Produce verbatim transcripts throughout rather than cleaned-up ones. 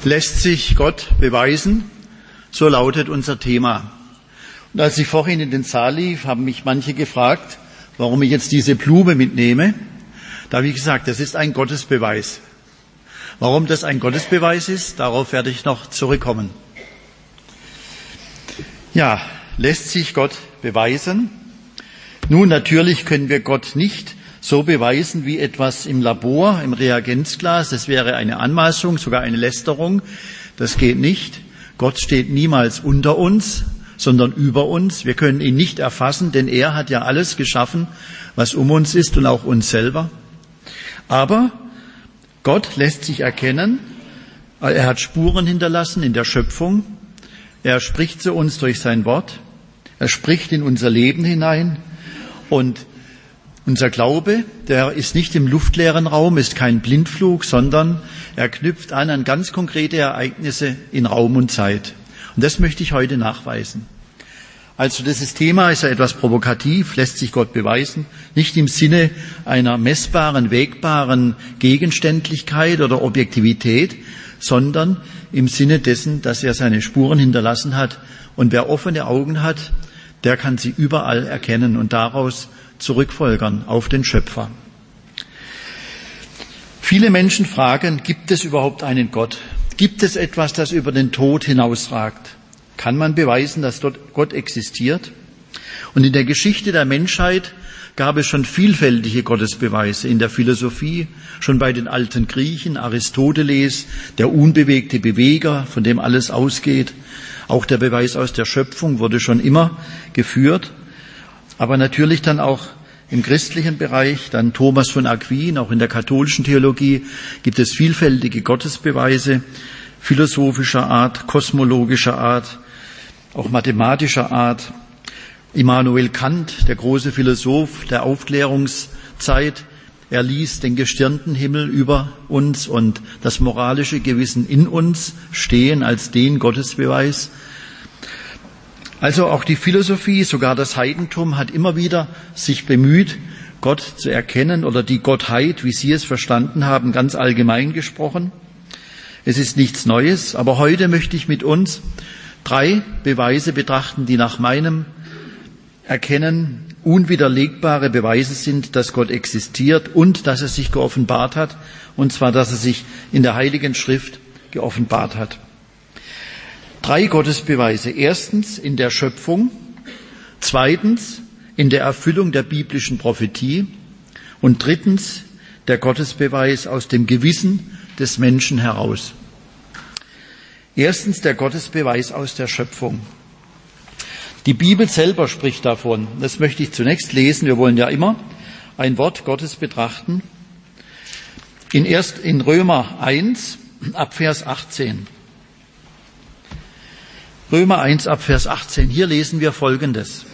Lässt sich Gott beweisen? So lautet unser Thema. Und als ich vorhin in den Saal lief, haben mich manche gefragt, warum ich jetzt diese Blume mitnehme. Da habe ich gesagt, das ist ein Gottesbeweis. Warum das ein Gottesbeweis ist, darauf werde ich noch zurückkommen. Ja, lässt sich Gott beweisen? Nun, natürlich können wir Gott nicht so beweisen wie etwas im Labor, im Reagenzglas. Das wäre eine Anmaßung, sogar eine Lästerung. Das geht nicht. Gott steht niemals unter uns, sondern über uns. Wir können ihn nicht erfassen, denn er hat ja alles geschaffen, was um uns ist und auch uns selber. Aber Gott lässt sich erkennen. Er hat Spuren hinterlassen in der Schöpfung. Er spricht zu uns durch sein Wort. Er spricht in unser Leben hinein. Und unser Glaube, der ist nicht im luftleeren Raum, ist kein Blindflug, sondern er knüpft an an ganz konkrete Ereignisse in Raum und Zeit. Und das möchte ich heute nachweisen. Also dieses Thema ist ja etwas provokativ, lässt sich Gott beweisen, nicht im Sinne einer messbaren, wägbaren Gegenständlichkeit oder Objektivität, sondern im Sinne dessen, dass er seine Spuren hinterlassen hat. Und wer offene Augen hat, der kann sie überall erkennen und daraus zurückfolgern auf den Schöpfer. Viele Menschen fragen, gibt es überhaupt einen Gott? Gibt es etwas, das über den Tod hinausragt? Kann man beweisen, dass dort Gott existiert? Und in der Geschichte der Menschheit gab es schon vielfältige Gottesbeweise. In der Philosophie, schon bei den alten Griechen, Aristoteles, der unbewegte Beweger, von dem alles ausgeht. Auch der Beweis aus der Schöpfung wurde schon immer geführt. Aber natürlich dann auch im christlichen Bereich, dann Thomas von Aquin, auch in der katholischen Theologie gibt es vielfältige Gottesbeweise philosophischer Art, kosmologischer Art, auch mathematischer Art. Immanuel Kant, der große Philosoph der Aufklärungszeit, er ließ den gestirnten Himmel über uns und das moralische Gewissen in uns stehen als den Gottesbeweis. Also auch die Philosophie, sogar das Heidentum hat immer wieder sich bemüht, Gott zu erkennen oder die Gottheit, wie Sie es verstanden haben, ganz allgemein gesprochen. Es ist nichts Neues, aber heute möchte ich mit uns drei Beweise betrachten, die nach meinem Erkennen unwiderlegbare Beweise sind, dass Gott existiert und dass er sich geoffenbart hat, und zwar, dass er sich in der Heiligen Schrift geoffenbart hat. Drei Gottesbeweise. Erstens in der Schöpfung, zweitens in der Erfüllung der biblischen Prophetie und drittens der Gottesbeweis aus dem Gewissen des Menschen heraus. Erstens der Gottesbeweis aus der Schöpfung. Die Bibel selber spricht davon. Das möchte ich zunächst lesen. Wir wollen ja immer ein Wort Gottes betrachten. In, erst, in Römer eins ab Vers achtzehn. Römer eins ab Vers achtzehn. Hier lesen wir Folgendes.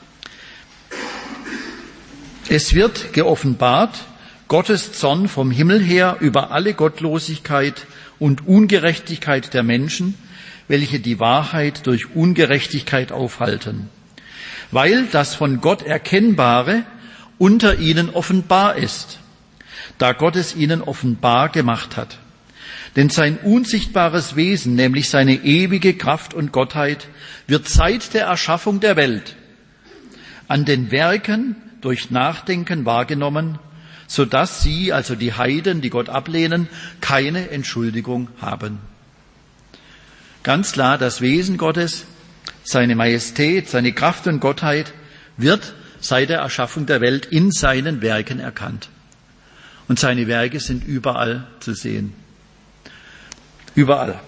Es wird geoffenbart, Gottes Zorn vom Himmel her über alle Gottlosigkeit und Ungerechtigkeit der Menschen, welche die Wahrheit durch Ungerechtigkeit aufhalten, weil das von Gott Erkennbare unter ihnen offenbar ist, da Gott es ihnen offenbar gemacht hat. Denn sein unsichtbares Wesen, nämlich seine ewige Kraft und Gottheit, wird seit der Erschaffung der Welt an den Werken durch Nachdenken wahrgenommen, so dass sie, also die Heiden, die Gott ablehnen, keine Entschuldigung haben. Ganz klar, das Wesen Gottes, seine Majestät, seine Kraft und Gottheit wird seit der Erschaffung der Welt in seinen Werken erkannt. Und seine Werke sind überall zu sehen. Überall.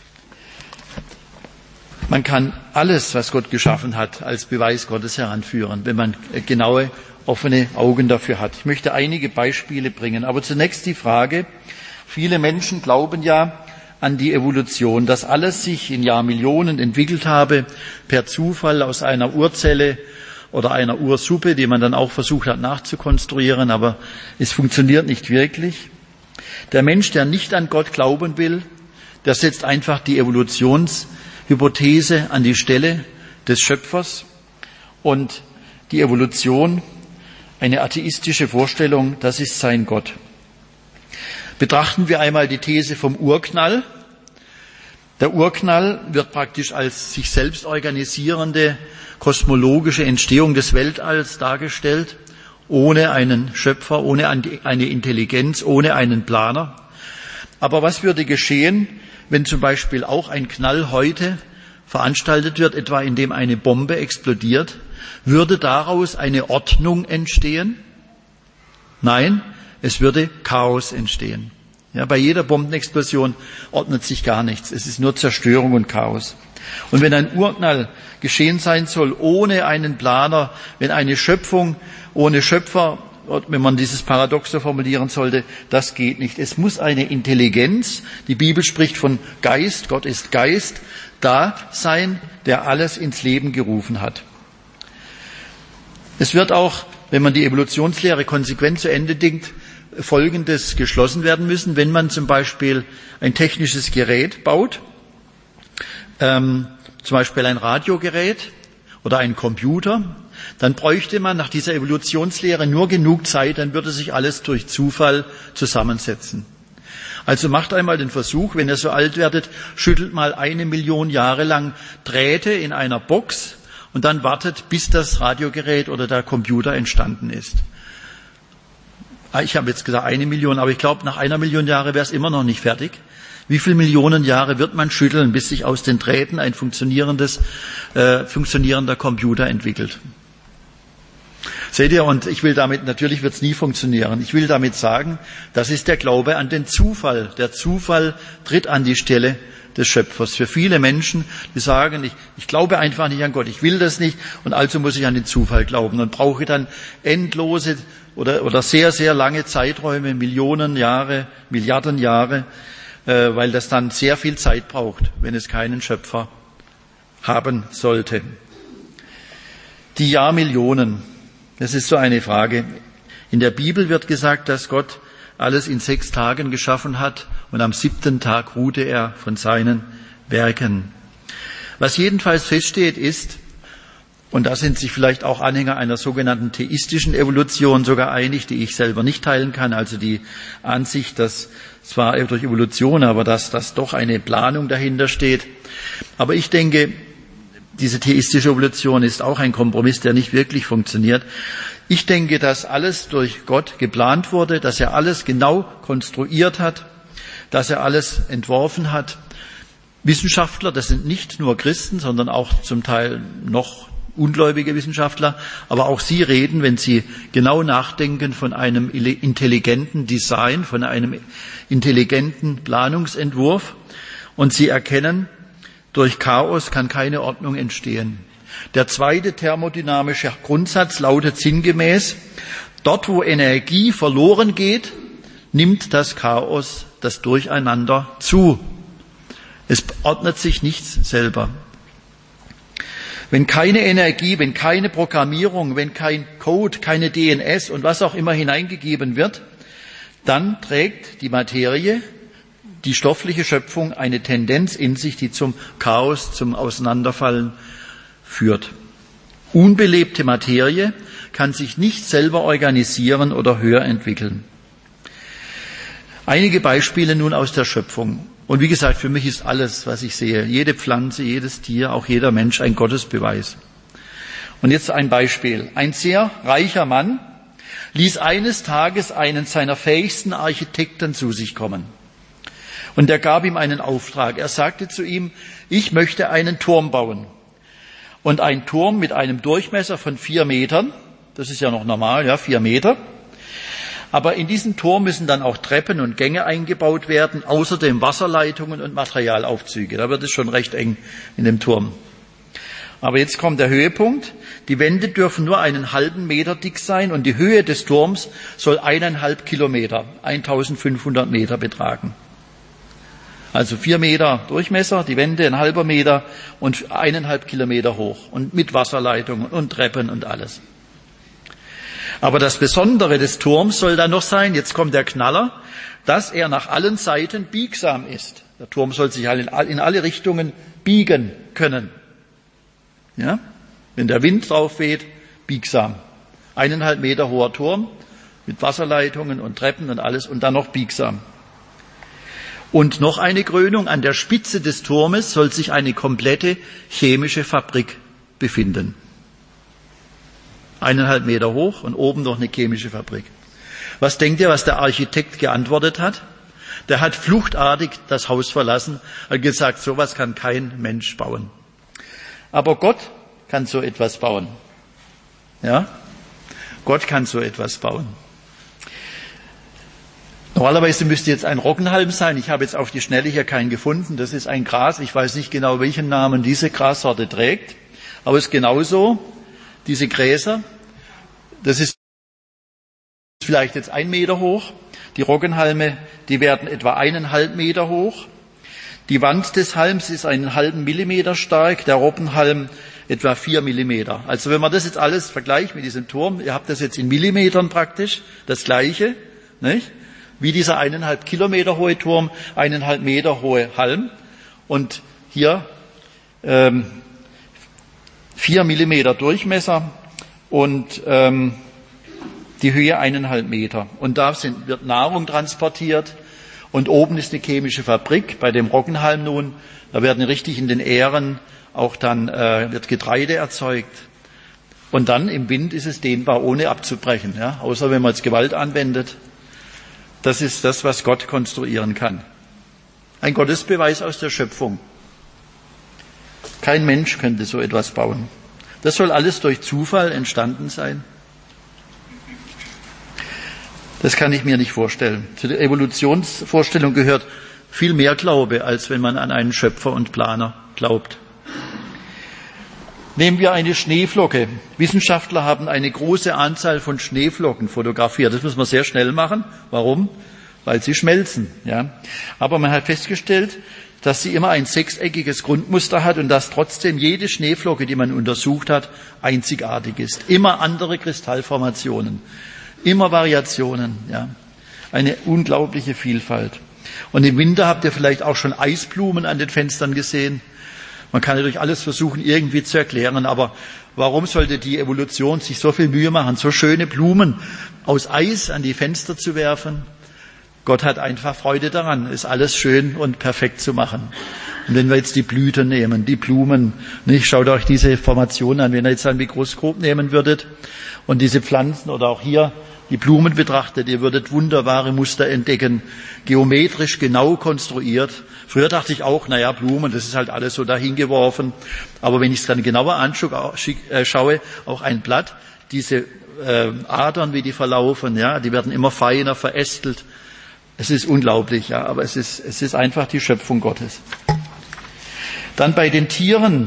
Man kann alles, was Gott geschaffen hat, als Beweis Gottes heranführen, wenn man genaue, offene Augen dafür hat. Ich möchte einige Beispiele bringen. Aber zunächst die Frage, viele Menschen glauben ja an die Evolution, dass alles sich in Jahrmillionen entwickelt habe, per Zufall aus einer Urzelle oder einer Ursuppe, die man dann auch versucht hat nachzukonstruieren, aber es funktioniert nicht wirklich. Der Mensch, der nicht an Gott glauben will, der setzt einfach die Evolutionshypothese an die Stelle des Schöpfers und die Evolution, eine atheistische Vorstellung, das ist sein Gott. Betrachten wir einmal die These vom Urknall, Der Urknall wird praktisch als sich selbst organisierende kosmologische Entstehung des Weltalls dargestellt, ohne einen Schöpfer, ohne eine Intelligenz, ohne einen Planer. Aber was würde geschehen, wenn zum Beispiel auch ein Knall heute veranstaltet wird, etwa indem eine Bombe explodiert? Würde daraus eine Ordnung entstehen? Nein, es würde Chaos entstehen. Ja, bei jeder Bombenexplosion ordnet sich gar nichts. Es ist nur Zerstörung und Chaos. Und wenn ein Urknall geschehen sein soll, ohne einen Planer, wenn eine Schöpfung ohne Schöpfer, wenn man dieses Paradox so formulieren sollte, das geht nicht. Es muss eine Intelligenz, die Bibel spricht von Geist, Gott ist Geist, da sein, der alles ins Leben gerufen hat. Es wird auch, wenn man die Evolutionslehre konsequent zu Ende denkt, Folgendes geschlossen werden müssen, wenn man zum Beispiel ein technisches Gerät baut, ähm, zum Beispiel ein Radiogerät oder ein Computer, dann bräuchte man nach dieser Evolutionslehre nur genug Zeit, dann würde sich alles durch Zufall zusammensetzen. Also macht einmal den Versuch, wenn ihr so alt werdet, schüttelt mal eine Million Jahre lang Drähte in einer Box und dann wartet, bis das Radiogerät oder der Computer entstanden ist. Ich habe jetzt gesagt eine Million, aber ich glaube, nach einer Million Jahre wäre es immer noch nicht fertig. Wie viele Millionen Jahre wird man schütteln, bis sich aus den Drähten ein funktionierendes, äh, funktionierender Computer entwickelt? Seht ihr, und ich will damit, natürlich wird es nie funktionieren. Ich will damit sagen, das ist der Glaube an den Zufall. Der Zufall tritt an die Stelle des Schöpfers. Für viele Menschen, die sagen, ich, ich glaube einfach nicht an Gott, ich will das nicht und also muss ich an den Zufall glauben und brauche dann endlose oder, oder sehr, sehr lange Zeiträume, Millionen Jahre, Milliarden Jahre, äh, weil das dann sehr viel Zeit braucht, wenn es keinen Schöpfer haben sollte. Die Jahrmillionen, das ist so eine Frage. In der Bibel wird gesagt, dass Gott alles in sechs Tagen geschaffen hat und am siebten Tag ruhte er von seinen Werken. Was jedenfalls feststeht ist, und da sind sich vielleicht auch Anhänger einer sogenannten theistischen Evolution sogar einig, die ich selber nicht teilen kann, also die Ansicht, dass zwar durch Evolution, aber dass, dass doch eine Planung dahinter steht. Aber ich denke, diese theistische Evolution ist auch ein Kompromiss, der nicht wirklich funktioniert. Ich denke, dass alles durch Gott geplant wurde, dass er alles genau konstruiert hat, dass er alles entworfen hat. Wissenschaftler, das sind nicht nur Christen, sondern auch zum Teil noch ungläubige Wissenschaftler, aber auch sie reden, wenn sie genau nachdenken, von einem intelligenten Design, von einem intelligenten Planungsentwurf, und sie erkennen, durch Chaos kann keine Ordnung entstehen. Der zweite thermodynamische Grundsatz lautet sinngemäß, dort wo Energie verloren geht, nimmt das Chaos, das Durcheinander zu. Es ordnet sich nichts selber. Wenn keine Energie, wenn keine Programmierung, wenn kein Code, keine D N S und was auch immer hineingegeben wird, dann trägt die Materie, die stoffliche Schöpfung, eine Tendenz in sich, die zum Chaos, zum Auseinanderfallen führt. Unbelebte Materie kann sich nicht selber organisieren oder höher entwickeln. Einige Beispiele nun aus der Schöpfung. Und wie gesagt, für mich ist alles, was ich sehe, jede Pflanze, jedes Tier, auch jeder Mensch ein Gottesbeweis. Und jetzt ein Beispiel. Ein sehr reicher Mann ließ eines Tages einen seiner fähigsten Architekten zu sich kommen. Und er gab ihm einen Auftrag. Er sagte zu ihm, ich möchte einen Turm bauen. Und ein Turm mit einem Durchmesser von vier Metern, das ist ja noch normal, ja, vier Meter. Aber in diesen Turm müssen dann auch Treppen und Gänge eingebaut werden, außerdem Wasserleitungen und Materialaufzüge. Da wird es schon recht eng in dem Turm. Aber jetzt kommt der Höhepunkt. Die Wände dürfen nur einen halben Meter dick sein und die Höhe des Turms soll eineinhalb Kilometer, eintausendfünfhundert Meter betragen. Also vier Meter Durchmesser, die Wände ein halber Meter und eineinhalb Kilometer hoch und mit Wasserleitungen und Treppen und alles. Aber das Besondere des Turms soll dann noch sein, jetzt kommt der Knaller, dass er nach allen Seiten biegsam ist. Der Turm soll sich in alle Richtungen biegen können. Ja? Wenn der Wind drauf weht, biegsam. Eineinhalb Meter hoher Turm mit Wasserleitungen und Treppen und alles und dann noch biegsam. Und noch eine Krönung, an der Spitze des Turmes soll sich eine komplette chemische Fabrik befinden. Eineinhalb Meter hoch und oben noch eine chemische Fabrik. Was denkt ihr, was der Architekt geantwortet hat? Der hat fluchtartig das Haus verlassen und gesagt, sowas kann kein Mensch bauen. Aber Gott kann so etwas bauen. Ja? Gott kann so etwas bauen. Normalerweise müsste jetzt ein Roggenhalm sein. Ich habe jetzt auf die Schnelle hier keinen gefunden. Das ist ein Gras. Ich weiß nicht genau, welchen Namen diese Grassorte trägt. Aber es ist genauso. Diese Gräser, das ist vielleicht jetzt ein Meter hoch. Die Roggenhalme, die werden etwa eineinhalb Meter hoch. Die Wand des Halms ist einen halben Millimeter stark, der Robbenhalm etwa vier Millimeter. Also wenn man das jetzt alles vergleicht mit diesem Turm, ihr habt das jetzt in Millimetern praktisch, das Gleiche, nicht? Wie dieser eineinhalb Kilometer hohe Turm, eineinhalb Meter hohe Halm und hier ähm, vier Millimeter Durchmesser und ähm, die Höhe eineinhalb Meter. Und da sind, wird Nahrung transportiert und oben ist eine chemische Fabrik, bei dem Roggenhalm nun, da werden richtig in den Ähren auch dann äh, wird Getreide erzeugt. Und dann im Wind ist es dehnbar, ohne abzubrechen, ja? Außer wenn man jetzt Gewalt anwendet. Das ist das, was Gott konstruieren kann. Ein Gottesbeweis aus der Schöpfung. Kein Mensch könnte so etwas bauen. Das soll alles durch Zufall entstanden sein. Das kann ich mir nicht vorstellen. Zu der Evolutionsvorstellung gehört viel mehr Glaube, als wenn man an einen Schöpfer und Planer glaubt. Nehmen wir eine Schneeflocke. Wissenschaftler haben eine große Anzahl von Schneeflocken fotografiert. Das muss man sehr schnell machen. Warum? Weil sie schmelzen. Ja. Aber man hat festgestellt, dass sie immer ein sechseckiges Grundmuster hat und dass trotzdem jede Schneeflocke, die man untersucht hat, einzigartig ist. Immer andere Kristallformationen. Immer Variationen, ja. Eine unglaubliche Vielfalt. Und im Winter habt ihr vielleicht auch schon Eisblumen an den Fenstern gesehen. Man kann natürlich alles versuchen, irgendwie zu erklären, aber warum sollte die Evolution sich so viel Mühe machen, so schöne Blumen aus Eis an die Fenster zu werfen? Gott hat einfach Freude daran, es alles schön und perfekt zu machen. Und wenn wir jetzt die Blüten nehmen, die Blumen, nicht, schaut euch diese Formation an, wenn ihr jetzt ein Mikroskop nehmen würdet und diese Pflanzen oder auch hier die Blumen betrachtet, ihr würdet wunderbare Muster entdecken, geometrisch genau konstruiert. Früher dachte ich auch, naja, Blumen, das ist halt alles so dahingeworfen. Aber wenn ich es dann genauer anschaue, auch ein Blatt, diese äh, Adern, wie die verlaufen, ja, die werden immer feiner, verästelt. Es ist unglaublich, ja, aber es ist, es ist einfach die Schöpfung Gottes. Dann bei den Tieren.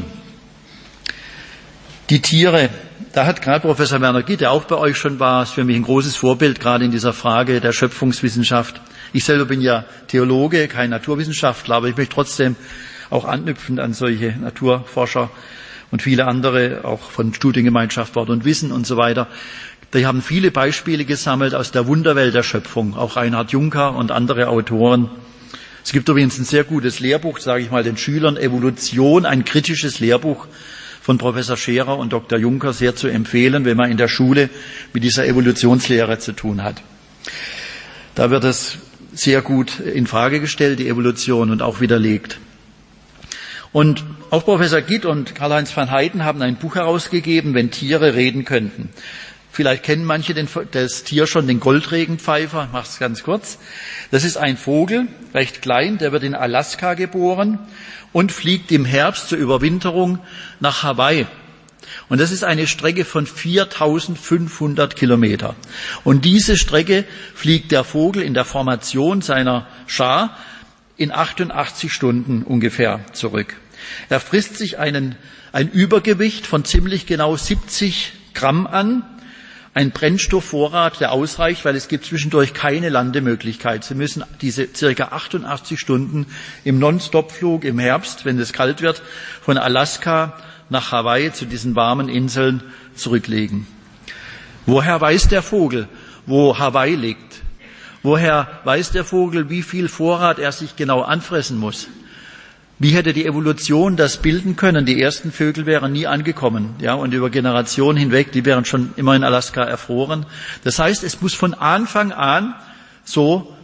Die Tiere, da hat gerade Professor Werner Gitt, der auch bei euch schon war, ist für mich ein großes Vorbild, gerade in dieser Frage der Schöpfungswissenschaft. Ich selber bin ja Theologe, kein Naturwissenschaftler, aber ich möchte trotzdem auch anknüpfend an solche Naturforscher und viele andere, auch von Studiengemeinschaft Wort und Wissen und so weiter. Die haben viele Beispiele gesammelt aus der Wunderwelt der Schöpfung, auch Reinhard Juncker und andere Autoren. Es gibt übrigens ein sehr gutes Lehrbuch, sage ich mal den Schülern, Evolution, ein kritisches Lehrbuch von Professor Scherer und Doktor Juncker, sehr zu empfehlen, wenn man in der Schule mit dieser Evolutionslehre zu tun hat. Da wird es sehr gut in Frage gestellt, die Evolution, und auch widerlegt. Und auch Professor Gitt und Karl-Heinz van Heiden haben ein Buch herausgegeben, wenn Tiere reden könnten. Vielleicht kennen manche den, das Tier schon, den Goldregenpfeifer. Ich mache es ganz kurz. Das ist ein Vogel, recht klein, der wird in Alaska geboren und fliegt im Herbst zur Überwinterung nach Hawaii. Und das ist eine Strecke von viertausendfünfhundert Kilometer. Und diese Strecke fliegt der Vogel in der Formation seiner Schar in achtundachtzig Stunden ungefähr zurück. Er frisst sich einen, ein Übergewicht von ziemlich genau siebzig Gramm an. Ein Brennstoffvorrat, der ausreicht, weil es gibt zwischendurch keine Landemöglichkeit. Sie müssen diese circa achtundachtzig Stunden im Non-Stop-Flug im Herbst, wenn es kalt wird, von Alaska nach Hawaii zu diesen warmen Inseln zurücklegen. Woher weiß der Vogel, wo Hawaii liegt? Woher weiß der Vogel, wie viel Vorrat er sich genau anfressen muss? Wie hätte die Evolution das bilden können? Die ersten Vögel wären nie angekommen, ja, und über Generationen hinweg, die wären schon immer in Alaska erfroren. Das heißt, es muss von Anfang an so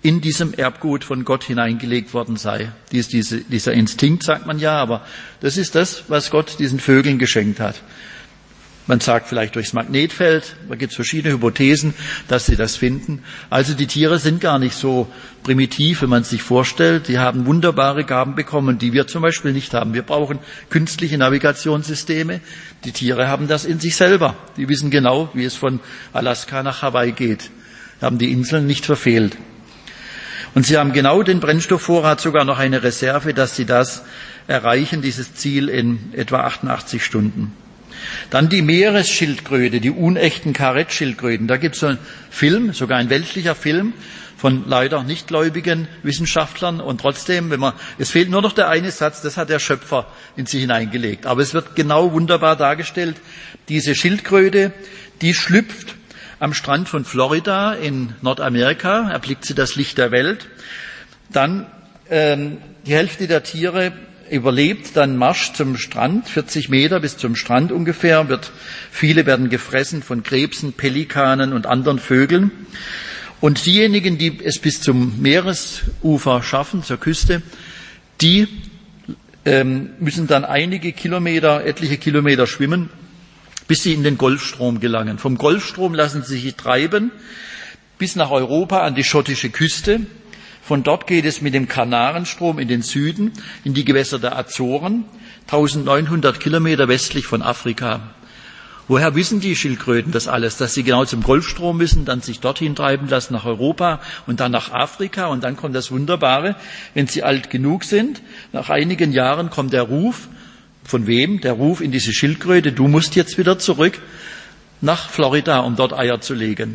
in diesem Erbgut von Gott hineingelegt worden sei. Dies, diese, dieser Instinkt sagt man ja, aber das ist das, was Gott diesen Vögeln geschenkt hat. Man sagt vielleicht durchs Magnetfeld, da gibt es verschiedene Hypothesen, dass sie das finden. Also die Tiere sind gar nicht so primitiv, wenn man es sich vorstellt. Die haben wunderbare Gaben bekommen, die wir zum Beispiel nicht haben. Wir brauchen künstliche Navigationssysteme. Die Tiere haben das in sich selber. Die wissen genau, wie es von Alaska nach Hawaii geht. Haben die Inseln nicht verfehlt. Und sie haben genau den Brennstoffvorrat, sogar noch eine Reserve, dass sie das erreichen, dieses Ziel in etwa achtundachtzig Stunden. Dann die Meeresschildkröte, die unechten Karettschildkröten. Da gibt es so einen Film, sogar ein weltlicher Film von leider nichtgläubigen Wissenschaftlern. Und trotzdem, wenn man, es fehlt nur noch der eine Satz, das hat der Schöpfer in sie hineingelegt. Aber es wird genau wunderbar dargestellt. Diese Schildkröte, die schlüpft am Strand von Florida in Nordamerika, erblickt sie das Licht der Welt. Dann ähm, die Hälfte der Tiere überlebt dann Marsch zum Strand, vierzig Meter bis zum Strand ungefähr, wird, viele werden gefressen von Krebsen, Pelikanen und anderen Vögeln. Und diejenigen, die es bis zum Meeresufer schaffen, zur Küste, die ähm, müssen dann einige Kilometer, etliche Kilometer schwimmen, bis sie in den Golfstrom gelangen. Vom Golfstrom lassen sie sich treiben bis nach Europa an die schottische Küste. Von dort geht es mit dem Kanarenstrom in den Süden, in die Gewässer der Azoren, neunzehnhundert Kilometer westlich von Afrika. Woher wissen die Schildkröten das alles? Dass sie genau zum Golfstrom müssen, dann sich dorthin treiben lassen nach Europa und dann nach Afrika. Und dann kommt das Wunderbare, wenn sie alt genug sind, nach einigen Jahren kommt der Ruf, von wem? Der Ruf in diese Schildkröte, du musst jetzt wieder zurück nach Florida, um dort Eier zu legen.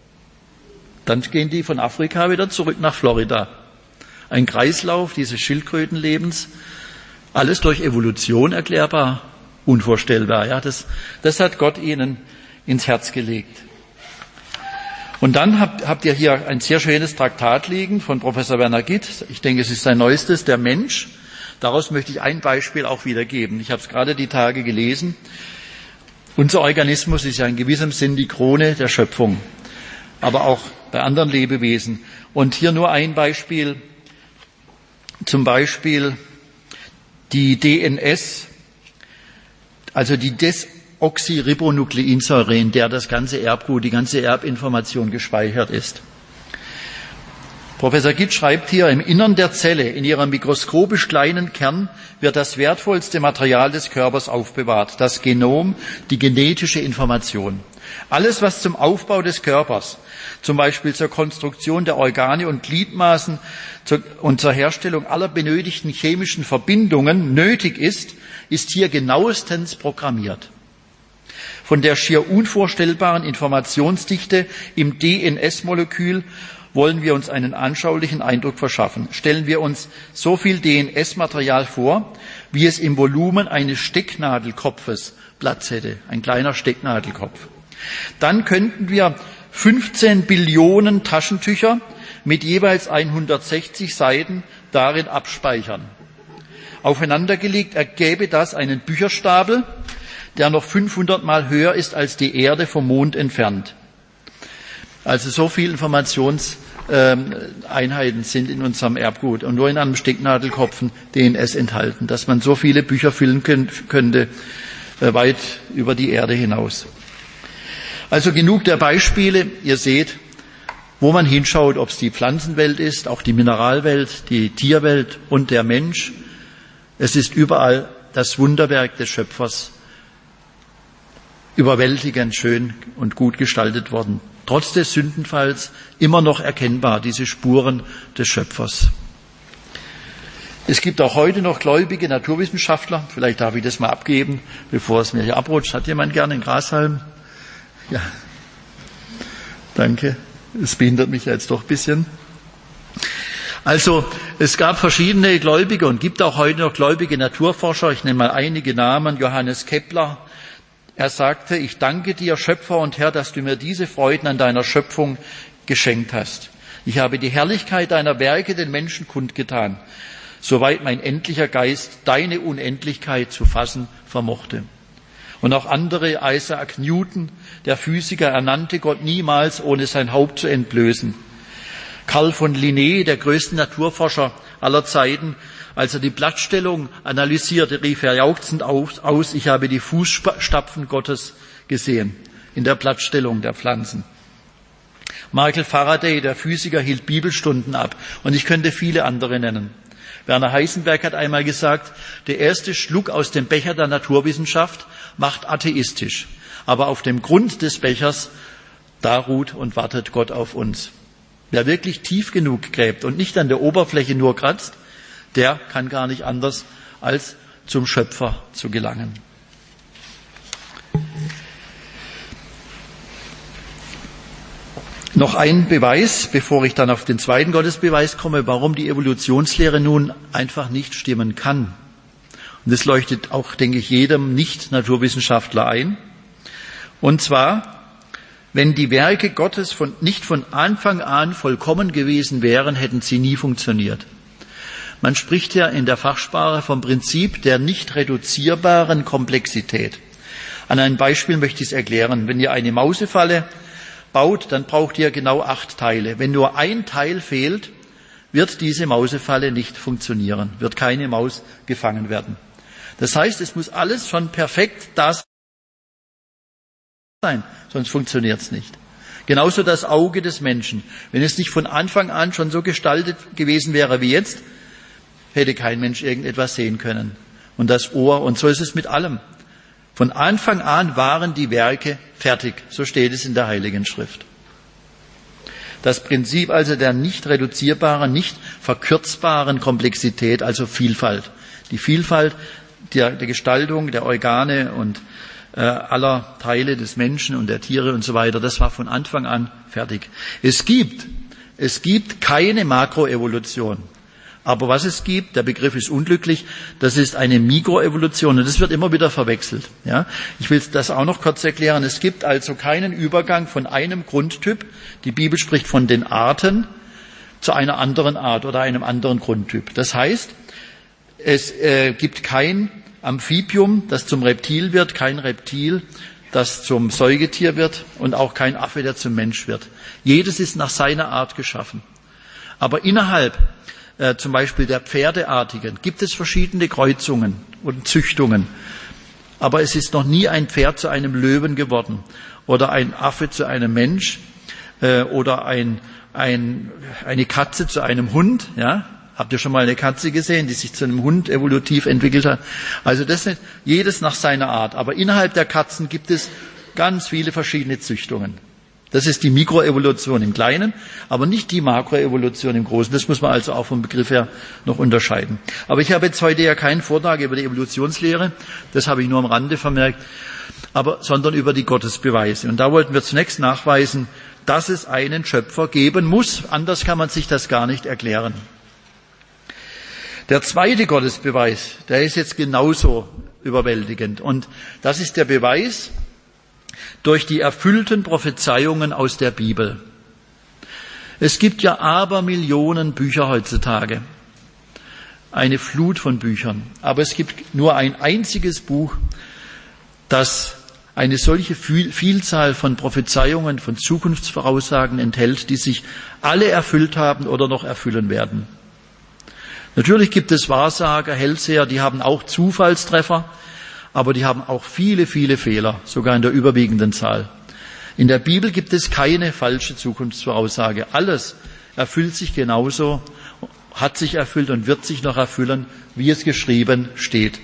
Dann gehen die von Afrika wieder zurück nach Florida. Ein Kreislauf dieses Schildkrötenlebens, alles durch Evolution erklärbar, unvorstellbar. Ja, das, das hat Gott ihnen ins Herz gelegt. Und dann habt, habt ihr hier ein sehr schönes Traktat liegen von Professor Werner Gitt. Ich denke, es ist sein neuestes, der Mensch. Daraus möchte ich ein Beispiel auch wiedergeben. Ich habe es gerade die Tage gelesen. Unser Organismus ist ja in gewissem Sinn die Krone der Schöpfung, aber auch bei anderen Lebewesen. Und hier nur ein Beispiel, zum Beispiel die D N S, also die Desoxyribonukleinsäure, in der das ganze Erbgut, die ganze Erbinformation gespeichert ist. Professor Gitt schreibt hier, im Innern der Zelle, in ihrem mikroskopisch kleinen Kern, wird das wertvollste Material des Körpers aufbewahrt, das Genom, die genetische Information. Alles, was zum Aufbau des Körpers, zum Beispiel zur Konstruktion der Organe und Gliedmaßen und zur Herstellung aller benötigten chemischen Verbindungen nötig ist, ist hier genauestens programmiert. Von der schier unvorstellbaren Informationsdichte im D N S-Molekül wollen wir uns einen anschaulichen Eindruck verschaffen. Stellen wir uns so viel D N S-Material vor, wie es im Volumen eines Stecknadelkopfes Platz hätte, ein kleiner Stecknadelkopf. Dann könnten wir fünfzehn Billionen Taschentücher mit jeweils hundertsechzig Seiten darin abspeichern. Aufeinandergelegt ergäbe das einen Bücherstapel, der noch fünfhundert Mal höher ist als die Erde vom Mond entfernt. Also so viele Informationseinheiten sind in unserem Erbgut und nur in einem Stecknadelkopf D N S enthalten, dass man so viele Bücher füllen könnte, weit über die Erde hinaus. Also genug der Beispiele. Ihr seht, wo man hinschaut, ob es die Pflanzenwelt ist, auch die Mineralwelt, die Tierwelt und der Mensch. Es ist überall das Wunderwerk des Schöpfers überwältigend schön und gut gestaltet worden. Trotz des Sündenfalls immer noch erkennbar, diese Spuren des Schöpfers. Es gibt auch heute noch gläubige Naturwissenschaftler, vielleicht darf ich das mal abgeben, bevor es mir hier abrutscht. Hat jemand gerne einen Grashalm? Ja, danke. Es behindert mich jetzt doch ein bisschen. Also, es gab verschiedene Gläubige und gibt auch heute noch gläubige Naturforscher. Ich nenne mal einige Namen. Johannes Kepler. Er sagte, ich danke dir, Schöpfer und Herr, dass du mir diese Freuden an deiner Schöpfung geschenkt hast. Ich habe die Herrlichkeit deiner Werke den Menschen kundgetan, soweit mein endlicher Geist deine Unendlichkeit zu fassen vermochte. Und auch andere, Isaac Newton, der Physiker, ernannte Gott niemals, ohne sein Haupt zu entblößen. Carl von Linné, der größte Naturforscher aller Zeiten, als er die Blattstellung analysierte, rief er jauchzend aus, ich habe die Fußstapfen Gottes gesehen in der Blattstellung der Pflanzen. Michael Faraday, der Physiker, hielt Bibelstunden ab und ich könnte viele andere nennen. Werner Heisenberg hat einmal gesagt, der erste Schluck aus dem Becher der Naturwissenschaft macht atheistisch, aber auf dem Grund des Bechers, da ruht und wartet Gott auf uns. Wer wirklich tief genug gräbt und nicht an der Oberfläche nur kratzt, der kann gar nicht anders, als zum Schöpfer zu gelangen. Noch ein Beweis, bevor ich dann auf den zweiten Gottesbeweis komme, warum die Evolutionslehre nun einfach nicht stimmen kann. Und das leuchtet auch, denke ich, jedem Nicht-Naturwissenschaftler ein. Und zwar, wenn die Werke Gottes von, nicht von Anfang an vollkommen gewesen wären, hätten sie nie funktioniert. Man spricht ja in der Fachsprache vom Prinzip der nicht reduzierbaren Komplexität. An einem Beispiel möchte ich es erklären. Wenn ihr eine Mausefalle baut, dann braucht ihr genau acht Teile. Wenn nur ein Teil fehlt, wird diese Mausefalle nicht funktionieren, wird keine Maus gefangen werden. Das heißt, es muss alles schon perfekt da sein, sonst funktioniert es nicht. Genauso das Auge des Menschen. Wenn es nicht von Anfang an schon so gestaltet gewesen wäre wie jetzt, hätte kein Mensch irgendetwas sehen können. Und das Ohr, und so ist es mit allem. Von Anfang an waren die Werke fertig. So steht es in der Heiligen Schrift. Das Prinzip also der nicht reduzierbaren, nicht verkürzbaren Komplexität, also Vielfalt. Die Vielfalt der, der Gestaltung, der Organe und äh, aller Teile des Menschen und der Tiere und so weiter, das war von Anfang an fertig. Es gibt, es gibt keine Makroevolution. Aber was es gibt, der Begriff ist unglücklich, das ist eine Mikroevolution und das wird immer wieder verwechselt. Ja, ich will das auch noch kurz erklären. Es gibt also keinen Übergang von einem Grundtyp, die Bibel spricht von den Arten, zu einer anderen Art oder einem anderen Grundtyp. Das heißt, es äh, gibt kein Amphibium, das zum Reptil wird, kein Reptil, das zum Säugetier wird und auch kein Affe, der zum Mensch wird. Jedes ist nach seiner Art geschaffen. Aber innerhalb Äh, zum Beispiel der Pferdeartigen, gibt es verschiedene Kreuzungen und Züchtungen. Aber es ist noch nie ein Pferd zu einem Löwen geworden oder ein Affe zu einem Mensch äh, oder ein, ein, eine Katze zu einem Hund. Ja? Habt ihr schon mal eine Katze gesehen, die sich zu einem Hund evolutiv entwickelt hat? Also das sind jedes nach seiner Art. Aber innerhalb der Katzen gibt es ganz viele verschiedene Züchtungen. Das ist die Mikroevolution im Kleinen, aber nicht die Makroevolution im Großen. Das muss man also auch vom Begriff her noch unterscheiden. Aber ich habe jetzt heute ja keinen Vortrag über die Evolutionslehre, das habe ich nur am Rande vermerkt, aber, sondern über die Gottesbeweise. Und da wollten wir zunächst nachweisen, dass es einen Schöpfer geben muss. Anders kann man sich das gar nicht erklären. Der zweite Gottesbeweis, der ist jetzt genauso überwältigend. Und das ist der Beweis durch die erfüllten Prophezeiungen aus der Bibel. Es gibt ja Abermillionen Bücher heutzutage, eine Flut von Büchern, aber es gibt nur ein einziges Buch, das eine solche Vielzahl von Prophezeiungen, von Zukunftsvoraussagen enthält, die sich alle erfüllt haben oder noch erfüllen werden. Natürlich gibt es Wahrsager, Hellseher, die haben auch Zufallstreffer, aber die haben auch viele, viele Fehler, sogar in der überwiegenden Zahl. In der Bibel gibt es keine falsche Zukunftsvoraussage. Alles erfüllt sich genauso, hat sich erfüllt und wird sich noch erfüllen, wie es geschrieben steht.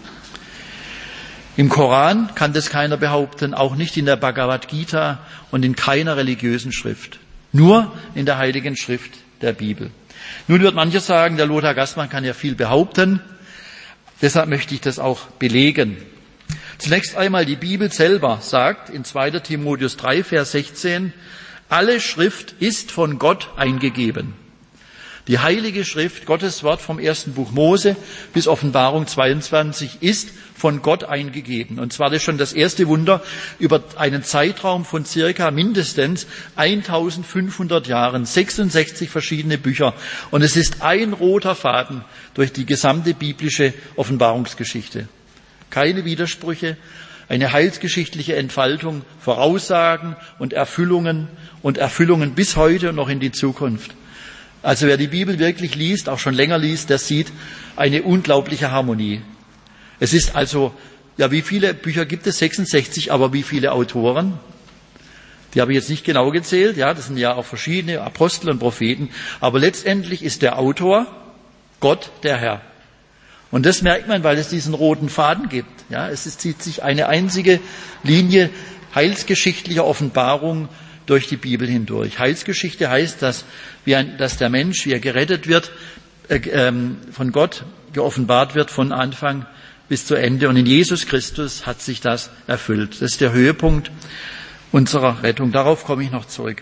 Im Koran kann das keiner behaupten, auch nicht in der Bhagavad Gita und in keiner religiösen Schrift. Nur in der Heiligen Schrift der Bibel. Nun wird mancher sagen, der Lothar Gassmann kann ja viel behaupten. Deshalb möchte ich das auch belegen. Zunächst einmal die Bibel selber sagt in zweiter Timotheus drei, Vers sechzehn, alle Schrift ist von Gott eingegeben. Die Heilige Schrift, Gottes Wort vom ersten Buch Mose bis Offenbarung zweiundzwanzig, ist von Gott eingegeben. Und zwar das schon das erste Wunder über einen Zeitraum von circa mindestens eintausendfünfhundert Jahren, sechsundsechzig verschiedene Bücher. Und es ist ein roter Faden durch die gesamte biblische Offenbarungsgeschichte. Keine Widersprüche, eine heilsgeschichtliche Entfaltung, Voraussagen und Erfüllungen und Erfüllungen bis heute und noch in die Zukunft. Also wer die Bibel wirklich liest, auch schon länger liest, der sieht eine unglaubliche Harmonie. Es ist also, ja, wie viele Bücher gibt es? sechsundsechzig, aber wie viele Autoren? Die habe ich jetzt nicht genau gezählt, ja, das sind ja auch verschiedene Apostel und Propheten, aber letztendlich ist der Autor Gott, der Herr. Und das merkt man, weil es diesen roten Faden gibt, ja, es zieht sich eine einzige Linie heilsgeschichtlicher Offenbarung durch die Bibel hindurch. Heilsgeschichte heißt, dass, wie ein, dass der Mensch, wie er gerettet wird, äh, ähm, von Gott geoffenbart wird von Anfang bis zu Ende. Und in Jesus Christus hat sich das erfüllt. Das ist der Höhepunkt unserer Rettung. Darauf komme ich noch zurück.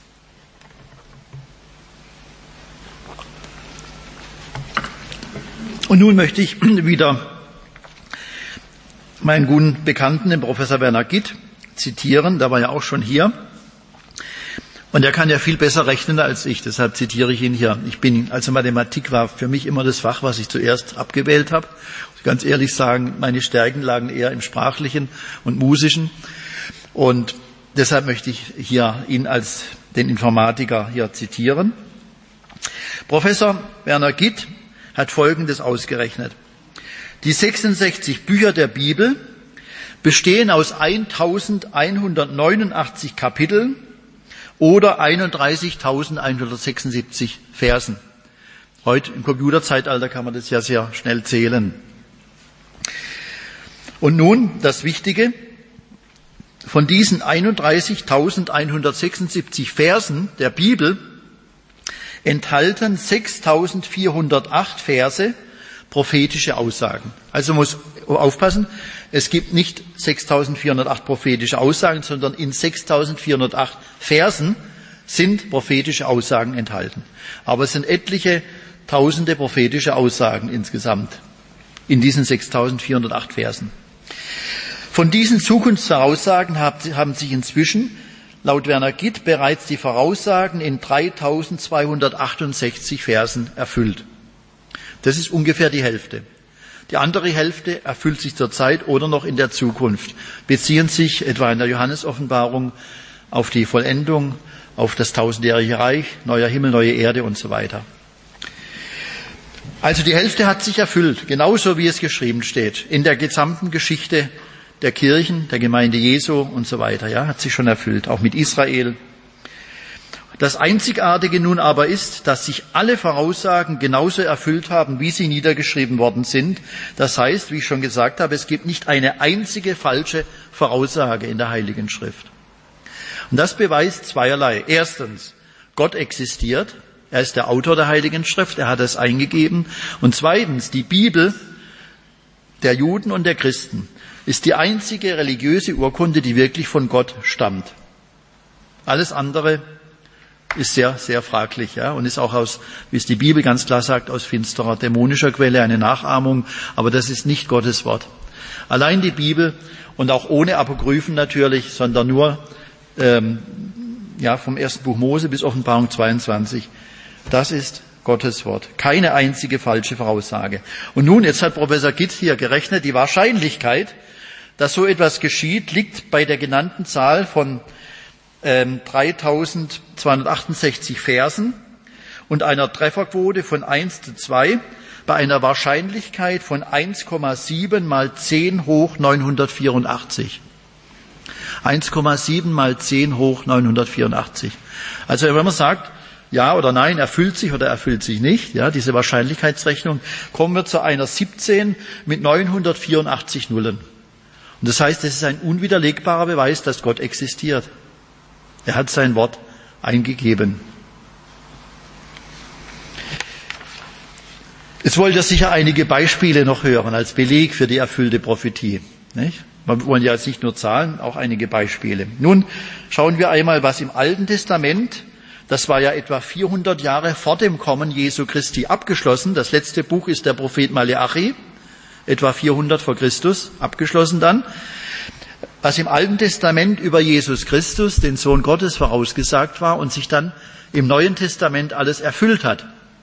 Und nun möchte ich wieder meinen guten Bekannten, den Professor Werner Gitt, zitieren. Der war ja auch schon hier. Und er kann ja viel besser rechnen als ich. Deshalb zitiere ich ihn hier. Ich bin, also Mathematik war für mich immer das Fach, was ich zuerst abgewählt habe. Ich muss ganz ehrlich sagen, meine Stärken lagen eher im Sprachlichen und Musischen. Und deshalb möchte ich hier ihn als den Informatiker hier zitieren. Professor Werner Gitt hat Folgendes ausgerechnet. Die sechsundsechzig Bücher der Bibel bestehen aus eintausendeinhundertneunundachtzig Kapiteln oder einunddreißigtausendeinhundertsechsundsiebzig Versen. Heute im Computerzeitalter kann man das ja sehr schnell zählen. Und nun das Wichtige. Von diesen einunddreißigtausendeinhundertsechsundsiebzig Versen der Bibel enthalten sechstausendvierhundertacht Verse prophetische Aussagen. Also muss aufpassen, es gibt nicht sechstausendvierhundertacht prophetische Aussagen, sondern in sechstausendvierhundertacht Versen sind prophetische Aussagen enthalten. Aber es sind etliche tausende prophetische Aussagen insgesamt in diesen sechstausendvierhundertacht Versen. Von diesen Zukunftsvoraussagen haben sich inzwischen laut Werner Gitt bereits die Voraussagen in dreitausendzweihundertachtundsechzig Versen erfüllt. Das ist ungefähr die Hälfte. Die andere Hälfte erfüllt sich zurzeit oder noch in der Zukunft, beziehen sich etwa in der Johannesoffenbarung auf die Vollendung, auf das tausendjährige Reich, neuer Himmel, neue Erde und so weiter. Also die Hälfte hat sich erfüllt, genauso wie es geschrieben steht, in der gesamten Geschichte der Kirchen, der Gemeinde Jesu und so weiter, ja, hat sich schon erfüllt, auch mit Israel. Das Einzigartige nun aber ist, dass sich alle Voraussagen genauso erfüllt haben, wie sie niedergeschrieben worden sind. Das heißt, wie ich schon gesagt habe, es gibt nicht eine einzige falsche Voraussage in der Heiligen Schrift. Und das beweist zweierlei. Erstens, Gott existiert. Er ist der Autor der Heiligen Schrift. Er hat es eingegeben. Und zweitens, die Bibel der Juden und der Christen ist die einzige religiöse Urkunde, die wirklich von Gott stammt. Alles andere ist sehr, sehr fraglich, ja, und ist auch aus, wie es die Bibel ganz klar sagt, aus finsterer, dämonischer Quelle eine Nachahmung, aber das ist nicht Gottes Wort. Allein die Bibel und auch ohne Apokryphen natürlich, sondern nur ähm, ja vom ersten Buch Mose bis Offenbarung zweiundzwanzig, das ist Gottes Wort. Keine einzige falsche Voraussage. Und nun, jetzt hat Professor Gitt hier gerechnet, die Wahrscheinlichkeit, dass so etwas geschieht, liegt bei der genannten Zahl von ähm, dreitausendzweihundertachtundsechzig Versen und einer Trefferquote von eins zu zwei bei einer Wahrscheinlichkeit von eins Komma sieben mal zehn hoch neunhundertvierundachtzig. eins Komma sieben mal zehn hoch neunhundertvierundachtzig. Also wenn man sagt, ja oder nein, erfüllt sich oder erfüllt sich nicht, ja, diese Wahrscheinlichkeitsrechnung, kommen wir zu einer siebzehn mit neunhundertvierundachtzig Nullen. Und das heißt, es ist ein unwiderlegbarer Beweis, dass Gott existiert. Er hat sein Wort eingegeben. Jetzt wollt ihr sicher einige Beispiele noch hören als Beleg für die erfüllte Prophetie. Nicht? Wir wollen ja jetzt nicht nur Zahlen, auch einige Beispiele. Nun schauen wir einmal, was im Alten Testament, das war ja etwa vierhundert Jahre vor dem Kommen Jesu Christi abgeschlossen. Das letzte Buch ist der Prophet Maleachi, etwa vierhundert vor Christus, abgeschlossen dann. Was im Alten Testament über Jesus Christus, den Sohn Gottes, vorausgesagt war und sich dann im Neuen Testament alles erfüllt hat.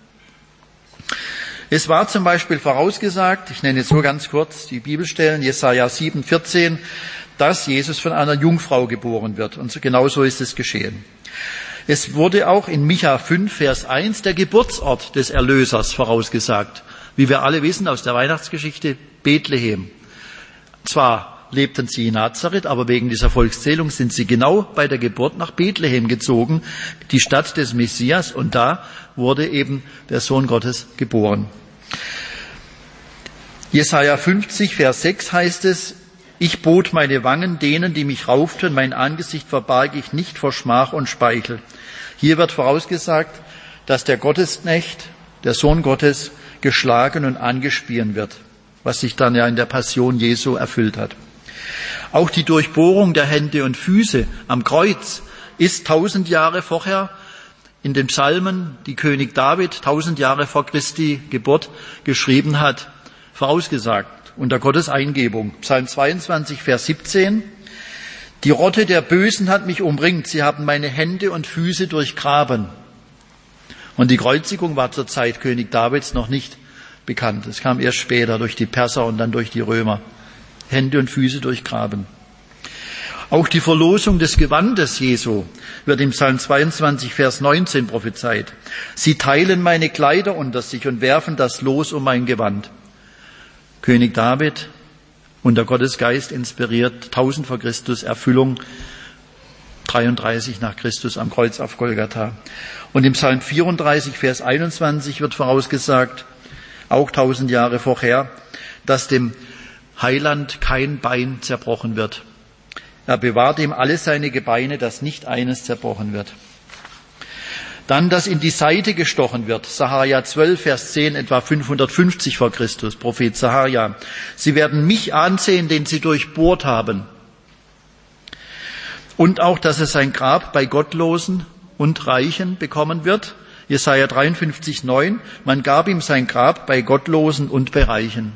Es war zum Beispiel vorausgesagt, ich nenne jetzt nur ganz kurz die Bibelstellen, Jesaja sieben, vierzehn, dass Jesus von einer Jungfrau geboren wird. Und genau so ist es geschehen. Es wurde auch in Micha fünf, Vers eins der Geburtsort des Erlösers vorausgesagt. Wie wir alle wissen aus der Weihnachtsgeschichte, Bethlehem. Zwar lebten sie in Nazareth, aber wegen dieser Volkszählung sind sie genau bei der Geburt nach Bethlehem gezogen, die Stadt des Messias, und da wurde eben der Sohn Gottes geboren. Jesaja fünfzig, Vers sechs heißt es: Ich bot meine Wangen denen, die mich rauften, mein Angesicht verbarg ich nicht vor Schmach und Speichel. Hier wird vorausgesagt, dass der Gottesknecht, der Sohn Gottes, geschlagen und angespieen wird, was sich dann ja in der Passion Jesu erfüllt hat. Auch die Durchbohrung der Hände und Füße am Kreuz ist tausend Jahre vorher in den Psalmen, die König David tausend Jahre vor Christi Geburt geschrieben hat, vorausgesagt, unter Gottes Eingebung. Psalm zweiundzwanzig, Vers siebzehn. Die Rotte der Bösen hat mich umringt, sie haben meine Hände und Füße durchgraben. Und die Kreuzigung war zur Zeit König Davids noch nicht bekannt. Es kam erst später durch die Perser und dann durch die Römer. Hände und Füße durchgraben. Auch die Verlosung des Gewandes Jesu wird im Psalm zweiundzwanzig, Vers neunzehn prophezeit. Sie teilen meine Kleider unter sich und werfen das Los um mein Gewand. König David, unter Gottes Geist inspiriert, tausend vor Christus, Erfüllung dreiunddreißig nach Christus am Kreuz auf Golgatha. Und im Psalm vierunddreißig, Vers einundzwanzig wird vorausgesagt, auch tausend Jahre vorher, dass dem Heiland kein Bein zerbrochen wird. Er bewahrt ihm alle seine Gebeine, dass nicht eines zerbrochen wird. Dann, dass in die Seite gestochen wird. Sacharja zwölf, Vers zehn, etwa fünfhundertfünfzig vor Christus, Prophet Sacharja. Sie werden mich ansehen, den sie durchbohrt haben. Und auch, dass es sein Grab bei Gottlosen und Reichen bekommen wird. Jesaja dreiundfünfzig, neun. Man gab ihm sein Grab bei Gottlosen und bei Reichen.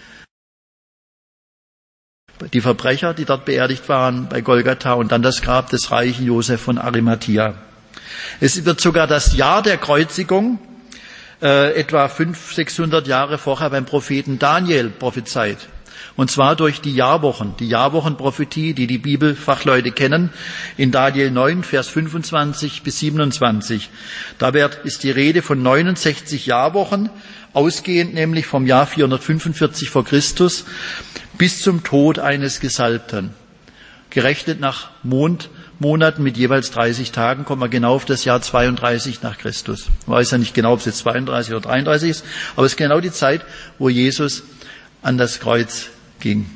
Die Verbrecher, die dort beerdigt waren bei Golgatha, und dann das Grab des reichen Josef von Arimathea. Es wird sogar das Jahr der Kreuzigung äh, etwa fünfhundert, sechshundert Jahre vorher beim Propheten Daniel prophezeit. Und zwar durch die Jahrwochen, die Jahrwochenprophetie, die die Bibelfachleute kennen, in Daniel neun, Vers fünfundzwanzig bis siebenundzwanzig. Da wird, ist die Rede von neunundsechzig Jahrwochen, ausgehend nämlich vom Jahr vierhundertfünfundvierzig vor Christus bis zum Tod eines Gesalbten. Gerechnet nach Mondmonaten mit jeweils dreißig Tagen kommen wir genau auf das Jahr zweiunddreißig nach Christus. Man weiß ja nicht genau, ob es jetzt zweiunddreißig oder dreiunddreißig ist, aber es ist genau die Zeit, wo Jesus an das Kreuz ging.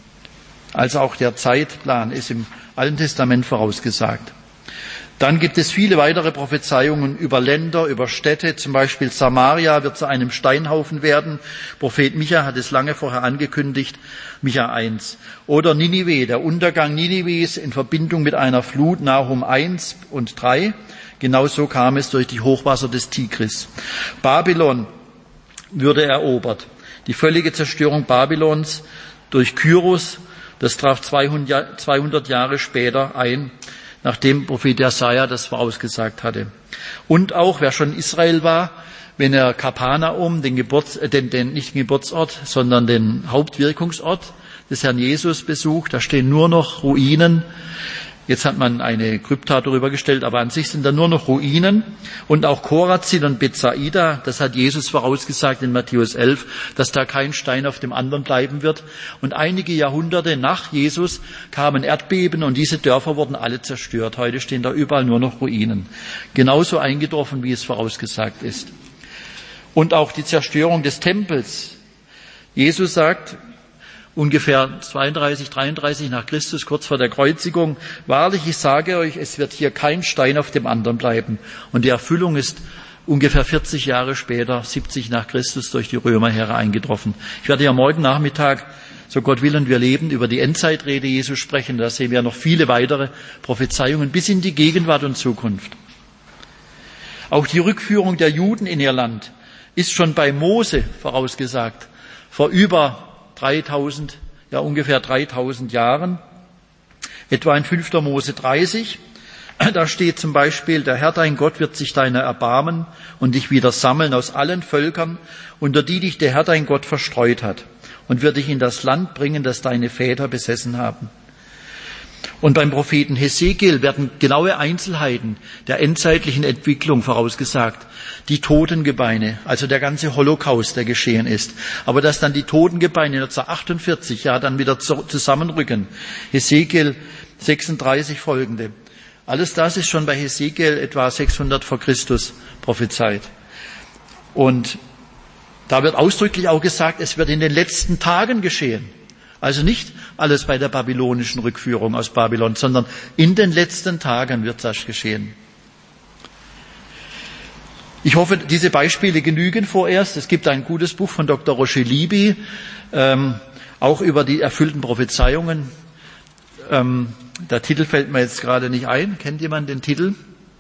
Also auch der Zeitplan ist im Alten Testament vorausgesagt. Dann gibt es viele weitere Prophezeiungen über Länder, über Städte. Zum Beispiel Samaria wird zu einem Steinhaufen werden. Prophet Micha hat es lange vorher angekündigt, Micha eins. Oder Ninive, der Untergang Ninives in Verbindung mit einer Flut, Nahum eins und drei. Genauso kam es durch die Hochwasser des Tigris. Babylon würde erobert. Die völlige Zerstörung Babylons durch Kyros, das traf zweihundert Jahre später ein, nachdem Prophet Jesaja das vorausgesagt hatte. Und auch, wer schon in Israel war, wenn er Kapernaum, den Geburts, äh, den, den, nicht den Geburtsort, sondern den Hauptwirkungsort des Herrn Jesus besucht, da stehen nur noch Ruinen. Jetzt hat man eine Krypta darüber gestellt, aber an sich sind da nur noch Ruinen. Und auch Chorazin und Bethsaida, das hat Jesus vorausgesagt in Matthäus elf, dass da kein Stein auf dem anderen bleiben wird. Und einige Jahrhunderte nach Jesus kamen Erdbeben und diese Dörfer wurden alle zerstört. Heute stehen da überall nur noch Ruinen. Genauso eingetroffen, wie es vorausgesagt ist. Und auch die Zerstörung des Tempels. Jesus sagt, ungefähr zweiunddreißig, dreiunddreißig nach Christus, kurz vor der Kreuzigung, wahrlich, ich sage euch, es wird hier kein Stein auf dem anderen bleiben. Und die Erfüllung ist ungefähr vierzig Jahre später, siebzig nach Christus, durch die Römerheere eingetroffen. Ich werde ja morgen Nachmittag, so Gott will und wir leben, über die Endzeitrede Jesu sprechen. Da sehen wir noch viele weitere Prophezeiungen bis in die Gegenwart und Zukunft. Auch die Rückführung der Juden in ihr Land ist schon bei Mose vorausgesagt, vor über dreitausend, ja ungefähr dreitausend Jahren, etwa in fünfter Mose dreißig. Da steht zum Beispiel, der Herr dein Gott wird sich deiner erbarmen und dich wieder sammeln aus allen Völkern, unter die dich der Herr dein Gott verstreut hat, und wird dich in das Land bringen, das deine Väter besessen haben. Und beim Propheten Hesekiel werden genaue Einzelheiten der endzeitlichen Entwicklung vorausgesagt. Die Totengebeine, also der ganze Holocaust, der geschehen ist. Aber dass dann die Totengebeine neunzehnhundertachtundvierzig ja dann wieder zusammenrücken. Hesekiel sechsunddreißig folgende. Alles das ist schon bei Hesekiel etwa sechshundert vor Christus prophezeit. Und da wird ausdrücklich auch gesagt, es wird in den letzten Tagen geschehen. Also nicht alles bei der babylonischen Rückführung aus Babylon, sondern in den letzten Tagen wird das geschehen. Ich hoffe, diese Beispiele genügen vorerst. Es gibt ein gutes Buch von Doktor Roger Libby, ähm, auch über die erfüllten Prophezeiungen. Ähm, der Titel fällt mir jetzt gerade nicht ein. Kennt jemand den Titel?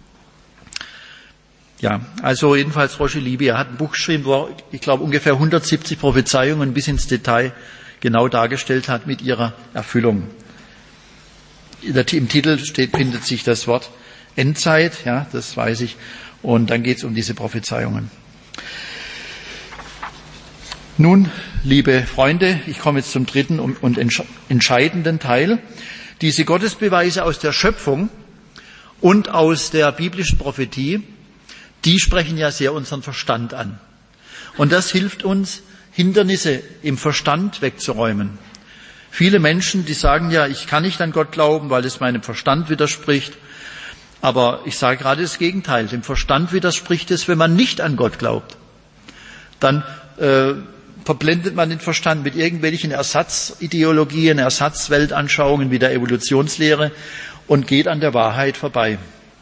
Ja, also jedenfalls Roger Libby, er hat ein Buch geschrieben, wo er, ich glaube, ungefähr hundertsiebzig Prophezeiungen bis ins Detail genau dargestellt hat mit ihrer Erfüllung. Im Titel steht, findet sich das Wort Endzeit, ja, das weiß ich, und dann geht es um diese Prophezeiungen. Nun, liebe Freunde, ich komme jetzt zum dritten und entscheidenden Teil. Diese Gottesbeweise aus der Schöpfung und aus der biblischen Prophetie, die sprechen ja sehr unseren Verstand an. Und das hilft uns, Hindernisse im Verstand wegzuräumen. Viele Menschen, die sagen ja, ich kann nicht an Gott glauben, weil es meinem Verstand widerspricht. Aber ich sage gerade das Gegenteil. Dem Verstand widerspricht es, wenn man nicht an Gott glaubt. Dann äh, verblendet man den Verstand mit irgendwelchen Ersatzideologien, Ersatzweltanschauungen wie der Evolutionslehre und geht an der Wahrheit vorbei.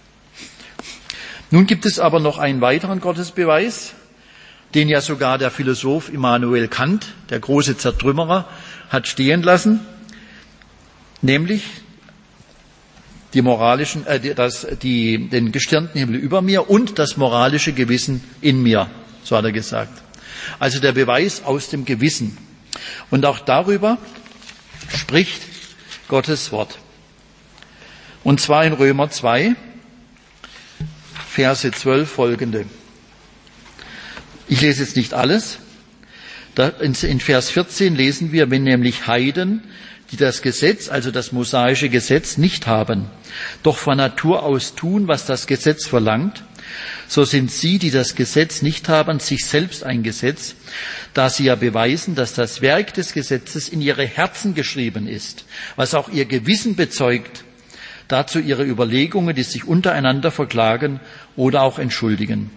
Nun gibt es aber noch einen weiteren Gottesbeweis, den ja sogar der Philosoph Immanuel Kant, der große Zertrümmerer, hat stehen lassen, nämlich die moralischen, äh, das, die, den gestirnten Himmel über mir und das moralische Gewissen in mir, so hat er gesagt. Also der Beweis aus dem Gewissen. Und auch darüber spricht Gottes Wort. Und zwar in Römer zwei, Verse zwölf folgende. Ich lese jetzt nicht alles. Da in Vers vierzehn lesen wir, wenn nämlich Heiden, die das Gesetz, also das mosaische Gesetz, nicht haben, doch von Natur aus tun, was das Gesetz verlangt, so sind sie, die das Gesetz nicht haben, sich selbst ein Gesetz, da sie ja beweisen, dass das Werk des Gesetzes in ihre Herzen geschrieben ist, was auch ihr Gewissen bezeugt, dazu ihre Überlegungen, die sich untereinander verklagen oder auch entschuldigen.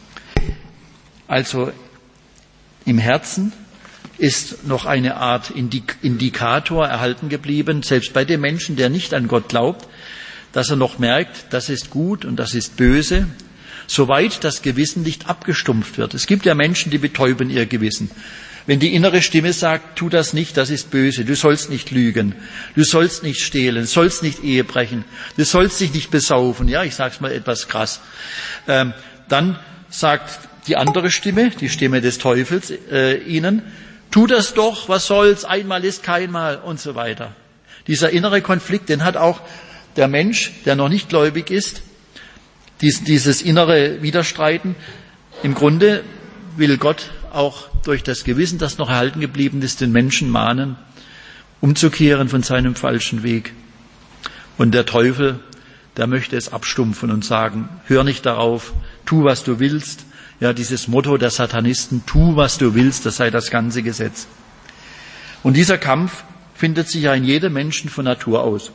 Also im Herzen ist noch eine Art Indikator erhalten geblieben, selbst bei dem Menschen, der nicht an Gott glaubt, dass er noch merkt, das ist gut und das ist böse, soweit das Gewissen nicht abgestumpft wird. Es gibt ja Menschen, die betäuben ihr Gewissen. Wenn die innere Stimme sagt, tu das nicht, das ist böse, du sollst nicht lügen, du sollst nicht stehlen, sollst nicht Ehe brechen, du sollst dich nicht besaufen, ja, ich sag's mal etwas krass, ähm, dann sagt die andere Stimme, die Stimme des Teufels, äh, ihnen, tu das doch, was soll's, einmal ist keinmal und so weiter. Dieser innere Konflikt, den hat auch der Mensch, der noch nicht gläubig ist, dies, dieses innere Widerstreiten. Im Grunde will Gott auch durch das Gewissen, das noch erhalten geblieben ist, den Menschen mahnen, umzukehren von seinem falschen Weg. Und der Teufel, der möchte es abstumpfen und sagen, hör nicht darauf, tu, was du willst. Ja, dieses Motto der Satanisten, tu, was du willst, das sei das ganze Gesetz. Und dieser Kampf findet sich ja in jedem Menschen von Natur aus.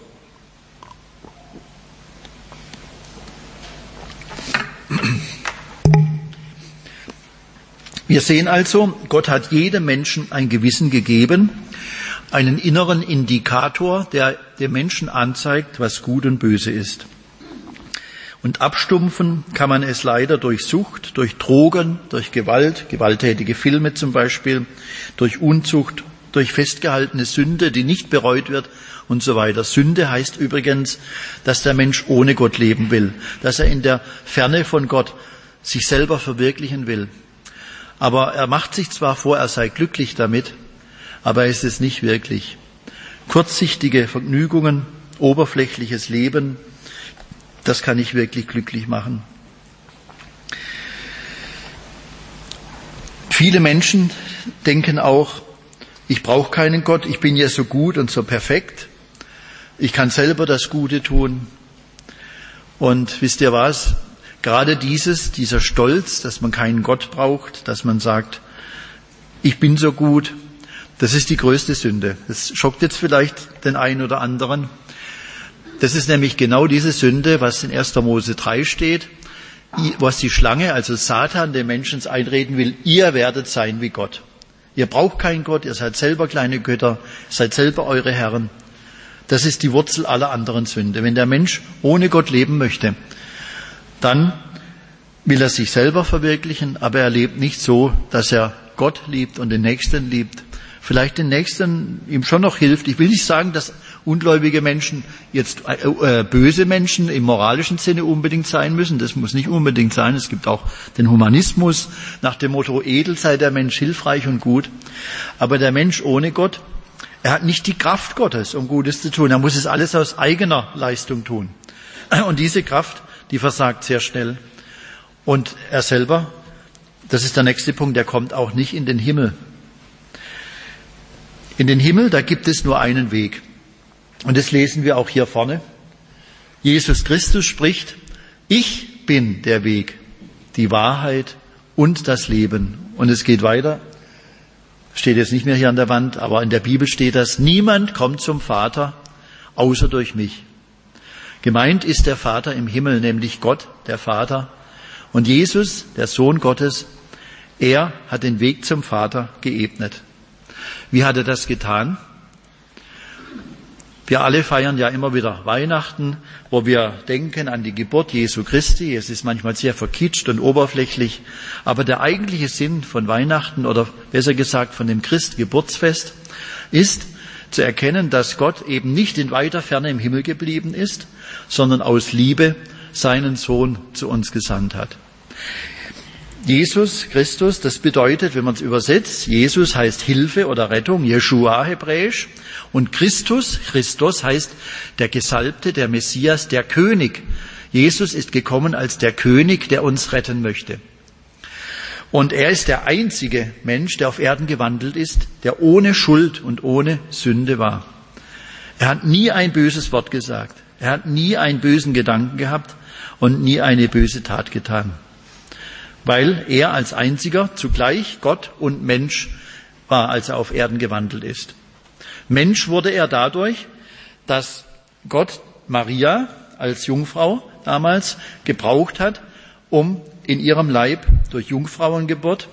Wir sehen also, Gott hat jedem Menschen ein Gewissen gegeben, einen inneren Indikator, der dem Menschen anzeigt, was gut und böse ist. Und abstumpfen kann man es leider durch Sucht, durch Drogen, durch Gewalt, gewalttätige Filme zum Beispiel, durch Unzucht, durch festgehaltene Sünde, die nicht bereut wird und so weiter. Sünde heißt übrigens, dass der Mensch ohne Gott leben will, dass er in der Ferne von Gott sich selber verwirklichen will. Aber er macht sich zwar vor, er sei glücklich damit, aber er ist es nicht wirklich. Kurzsichtige Vergnügungen, oberflächliches Leben, das kann nicht wirklich glücklich machen. Viele Menschen denken auch, ich brauche keinen Gott, ich bin ja so gut und so perfekt. Ich kann selber das Gute tun. Und wisst ihr was? Gerade dieses, dieser Stolz, dass man keinen Gott braucht, dass man sagt, ich bin so gut, das ist die größte Sünde. Das schockt jetzt vielleicht den einen oder anderen. Das ist nämlich genau diese Sünde, was in erster Mose drei steht, was die Schlange, also Satan, den Menschen einreden will, ihr werdet sein wie Gott. Ihr braucht keinen Gott, ihr seid selber kleine Götter, seid selber eure Herren. Das ist die Wurzel aller anderen Sünde. Wenn der Mensch ohne Gott leben möchte, dann will er sich selber verwirklichen, aber er lebt nicht so, dass er Gott liebt und den Nächsten liebt. Vielleicht den Nächsten ihm schon noch hilft. Ich will nicht sagen, dass ungläubige Menschen jetzt äh, böse Menschen im moralischen Sinne unbedingt sein müssen. Das muss nicht unbedingt sein. Es gibt auch den Humanismus nach dem Motto, edel sei der Mensch hilfreich und gut. Aber der Mensch ohne Gott, er hat nicht die Kraft Gottes, um Gutes zu tun. Er muss es alles aus eigener Leistung tun. Und diese Kraft, die versagt sehr schnell. Und er selber, das ist der nächste Punkt, der kommt auch nicht in den Himmel. In den Himmel, da gibt es nur einen Weg. Und das lesen wir auch hier vorne. Jesus Christus spricht, ich bin der Weg, die Wahrheit und das Leben. Und es geht weiter. Steht jetzt nicht mehr hier an der Wand, aber in der Bibel steht das, niemand kommt zum Vater, außer durch mich. Gemeint ist der Vater im Himmel, nämlich Gott, der Vater. Und Jesus, der Sohn Gottes, er hat den Weg zum Vater geebnet. Wie hat er das getan? Wir alle feiern ja immer wieder Weihnachten, wo wir denken an die Geburt Jesu Christi. Es ist manchmal sehr verkitscht und oberflächlich, aber der eigentliche Sinn von Weihnachten oder besser gesagt von dem Christgeburtsfest ist zu erkennen, dass Gott eben nicht in weiter Ferne im Himmel geblieben ist, sondern aus Liebe seinen Sohn zu uns gesandt hat. Jesus Christus, das bedeutet, wenn man es übersetzt, Jesus heißt Hilfe oder Rettung, Jeshua hebräisch, und Christus, Christus heißt der Gesalbte, der Messias, der König. Jesus ist gekommen als der König, der uns retten möchte. Und er ist der einzige Mensch, der auf Erden gewandelt ist, der ohne Schuld und ohne Sünde war. Er hat nie ein böses Wort gesagt. Er hat nie einen bösen Gedanken gehabt und nie eine böse Tat getan. Weil er als einziger zugleich Gott und Mensch war, als er auf Erden gewandelt ist. Mensch wurde er dadurch, dass Gott Maria als Jungfrau damals gebraucht hat, um in ihrem Leib durch Jungfrauengeburt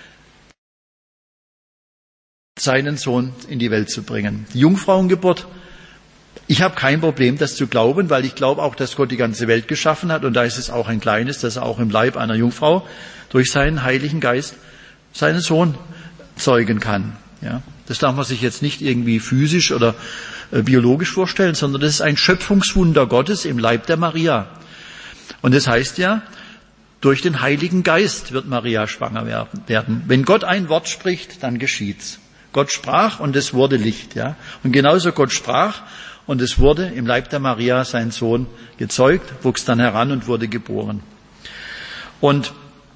seinen Sohn in die Welt zu bringen. Die Jungfrauengeburt, ich habe kein Problem, das zu glauben, weil ich glaube auch, dass Gott die ganze Welt geschaffen hat und da ist es auch ein kleines, dass er auch im Leib einer Jungfrau durch seinen Heiligen Geist seinen Sohn zeugen kann. Ja, das darf man sich jetzt nicht irgendwie physisch oder äh, biologisch vorstellen, sondern das ist ein Schöpfungswunder Gottes im Leib der Maria. Und das heißt ja, durch den Heiligen Geist wird Maria schwanger werden. Wenn Gott ein Wort spricht, dann geschieht's. Gott sprach und es wurde Licht. Ja, und genauso Gott sprach und es wurde im Leib der Maria sein Sohn gezeugt, wuchs dann heran und wurde geboren. Und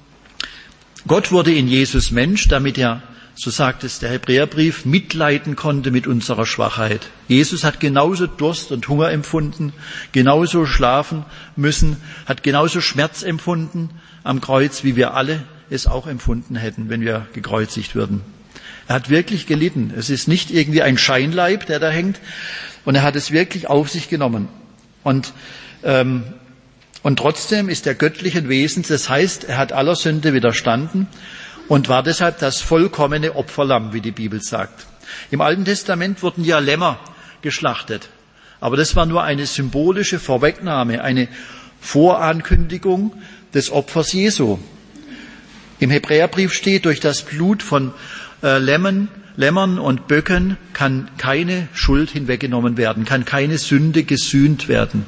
Gott wurde in Jesus Mensch, damit er, so sagt es der Hebräerbrief, mitleiden konnte mit unserer Schwachheit. Jesus hat genauso Durst und Hunger empfunden, genauso schlafen müssen, hat genauso Schmerz empfunden am Kreuz, wie wir alle es auch empfunden hätten, wenn wir gekreuzigt würden. Er hat wirklich gelitten. Es ist nicht irgendwie ein Scheinleib, der da hängt, und er hat es wirklich auf sich genommen. Und ähm, Und trotzdem ist er göttlichen Wesens, das heißt, er hat aller Sünde widerstanden und war deshalb das vollkommene Opferlamm, wie die Bibel sagt. Im Alten Testament wurden ja Lämmer geschlachtet, aber das war nur eine symbolische Vorwegnahme, eine Vorankündigung des Opfers Jesu. Im Hebräerbrief steht, durch das Blut von äh, Lämmen, Lämmern und Böcken kann keine Schuld hinweggenommen werden, kann keine Sünde gesühnt werden.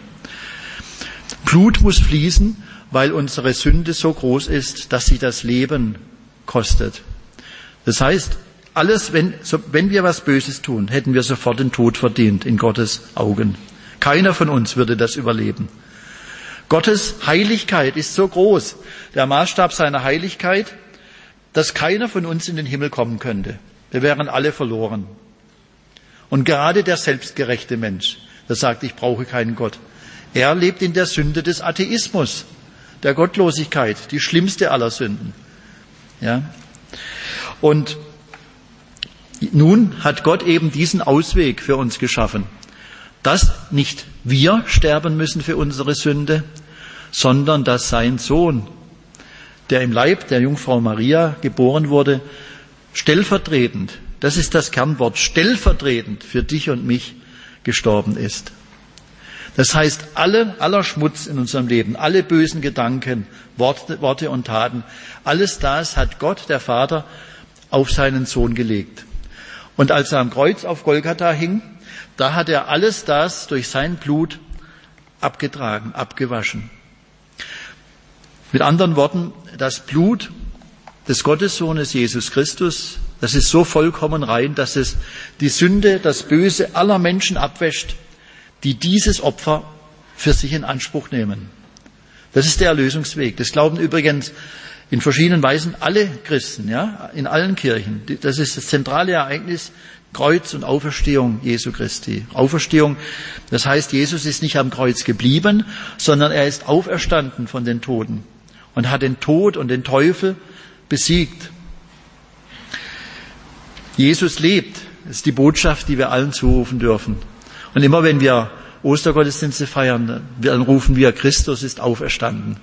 Blut muss fließen, weil unsere Sünde so groß ist, dass sie das Leben kostet. Das heißt, alles, wenn, so, wenn wir was Böses tun, hätten wir sofort den Tod verdient in Gottes Augen. Keiner von uns würde das überleben. Gottes Heiligkeit ist so groß, der Maßstab seiner Heiligkeit, dass keiner von uns in den Himmel kommen könnte. Wir wären alle verloren. Und gerade der selbstgerechte Mensch, der sagt, ich brauche keinen Gott. Er lebt in der Sünde des Atheismus, der Gottlosigkeit, die schlimmste aller Sünden. Ja. Und nun hat Gott eben diesen Ausweg für uns geschaffen, dass nicht wir sterben müssen für unsere Sünde, sondern dass sein Sohn, der im Leib der Jungfrau Maria geboren wurde, stellvertretend, das ist das Kernwort, stellvertretend für dich und mich gestorben ist. Das heißt, alle, aller Schmutz in unserem Leben, alle bösen Gedanken, Worte, Worte und Taten, alles das hat Gott, der Vater, auf seinen Sohn gelegt. Und als er am Kreuz auf Golgatha hing, da hat er alles das durch sein Blut abgetragen, abgewaschen. Mit anderen Worten, das Blut des Gottessohnes Jesus Christus, das ist so vollkommen rein, dass es die Sünde, das Böse aller Menschen abwäscht, die dieses Opfer für sich in Anspruch nehmen. Das ist der Erlösungsweg. Das glauben übrigens in verschiedenen Weisen alle Christen, ja, in allen Kirchen. Das ist das zentrale Ereignis, Kreuz und Auferstehung Jesu Christi. Auferstehung, das heißt, Jesus ist nicht am Kreuz geblieben, sondern er ist auferstanden von den Toten und hat den Tod und den Teufel besiegt. Jesus lebt. Das ist die Botschaft, die wir allen zurufen dürfen. Und immer wenn wir Ostergottesdienste feiern, dann rufen wir, Christus ist auferstanden.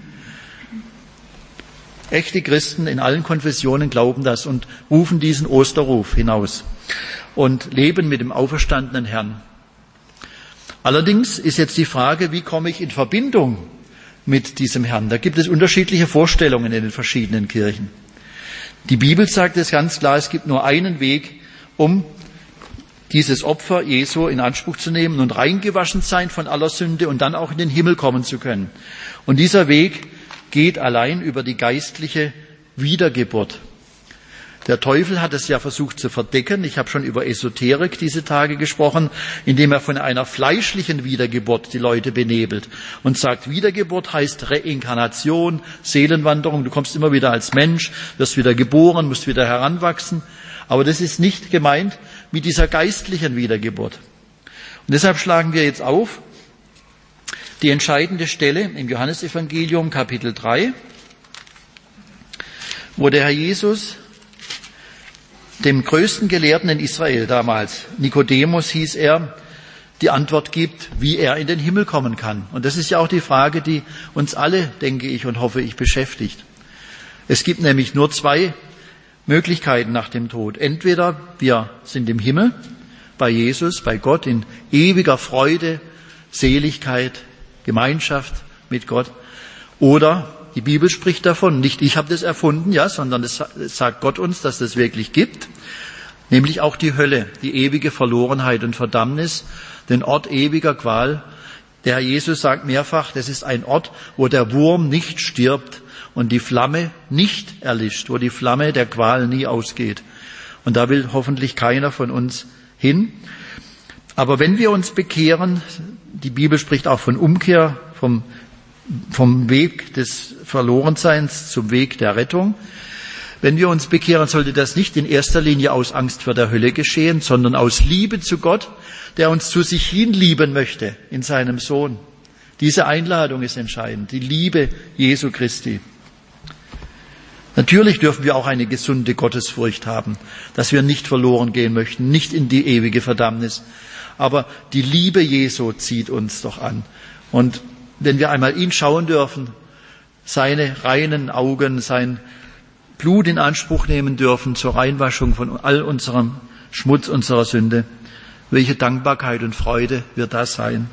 Echte Christen in allen Konfessionen glauben das und rufen diesen Osterruf hinaus und leben mit dem auferstandenen Herrn. Allerdings ist jetzt die Frage, wie komme ich in Verbindung mit diesem Herrn? Da gibt es unterschiedliche Vorstellungen in den verschiedenen Kirchen. Die Bibel sagt es ganz klar, es gibt nur einen Weg, um dieses Opfer Jesu in Anspruch zu nehmen und reingewaschen sein von aller Sünde und dann auch in den Himmel kommen zu können. Und dieser Weg geht allein über die geistliche Wiedergeburt. Der Teufel hat es ja versucht zu verdecken. Ich habe schon über Esoterik diese Tage gesprochen, indem er von einer fleischlichen Wiedergeburt die Leute benebelt und sagt, Wiedergeburt heißt Reinkarnation, Seelenwanderung. Du kommst immer wieder als Mensch, wirst wieder geboren, musst wieder heranwachsen. Aber das ist nicht gemeint mit dieser geistlichen Wiedergeburt. Und deshalb schlagen wir jetzt auf die entscheidende Stelle im Johannesevangelium, Kapitel drei, wo der Herr Jesus dem größten Gelehrten in Israel damals, Nikodemus hieß er, die Antwort gibt, wie er in den Himmel kommen kann. Und das ist ja auch die Frage, die uns alle, denke ich und hoffe ich, beschäftigt. Es gibt nämlich nur zwei Möglichkeiten nach dem Tod. Entweder wir sind im Himmel, bei Jesus, bei Gott, in ewiger Freude, Seligkeit, Gemeinschaft mit Gott. Oder die Bibel spricht davon, nicht ich habe das erfunden, ja, sondern es sagt Gott uns, dass das wirklich gibt, nämlich auch die Hölle, die ewige Verlorenheit und Verdammnis, den Ort ewiger Qual. Der Herr Jesus sagt mehrfach, das ist ein Ort, wo der Wurm nicht stirbt und die Flamme nicht erlischt, wo die Flamme der Qual nie ausgeht. Und da will hoffentlich keiner von uns hin. Aber wenn wir uns bekehren, die Bibel spricht auch von Umkehr, vom, vom Weg des Verlorenseins zum Weg der Rettung. Wenn wir uns bekehren, sollte das nicht in erster Linie aus Angst vor der Hölle geschehen, sondern aus Liebe zu Gott, der uns zu sich hin lieben möchte in seinem Sohn. Diese Einladung ist entscheidend, die Liebe Jesu Christi. Natürlich dürfen wir auch eine gesunde Gottesfurcht haben, dass wir nicht verloren gehen möchten, nicht in die ewige Verdammnis. Aber die Liebe Jesu zieht uns doch an. Und wenn wir einmal ihn schauen dürfen, seine reinen Augen, sein Blut in Anspruch nehmen dürfen zur Reinwaschung von all unserem Schmutz, unserer Sünde, welche Dankbarkeit und Freude wird das sein?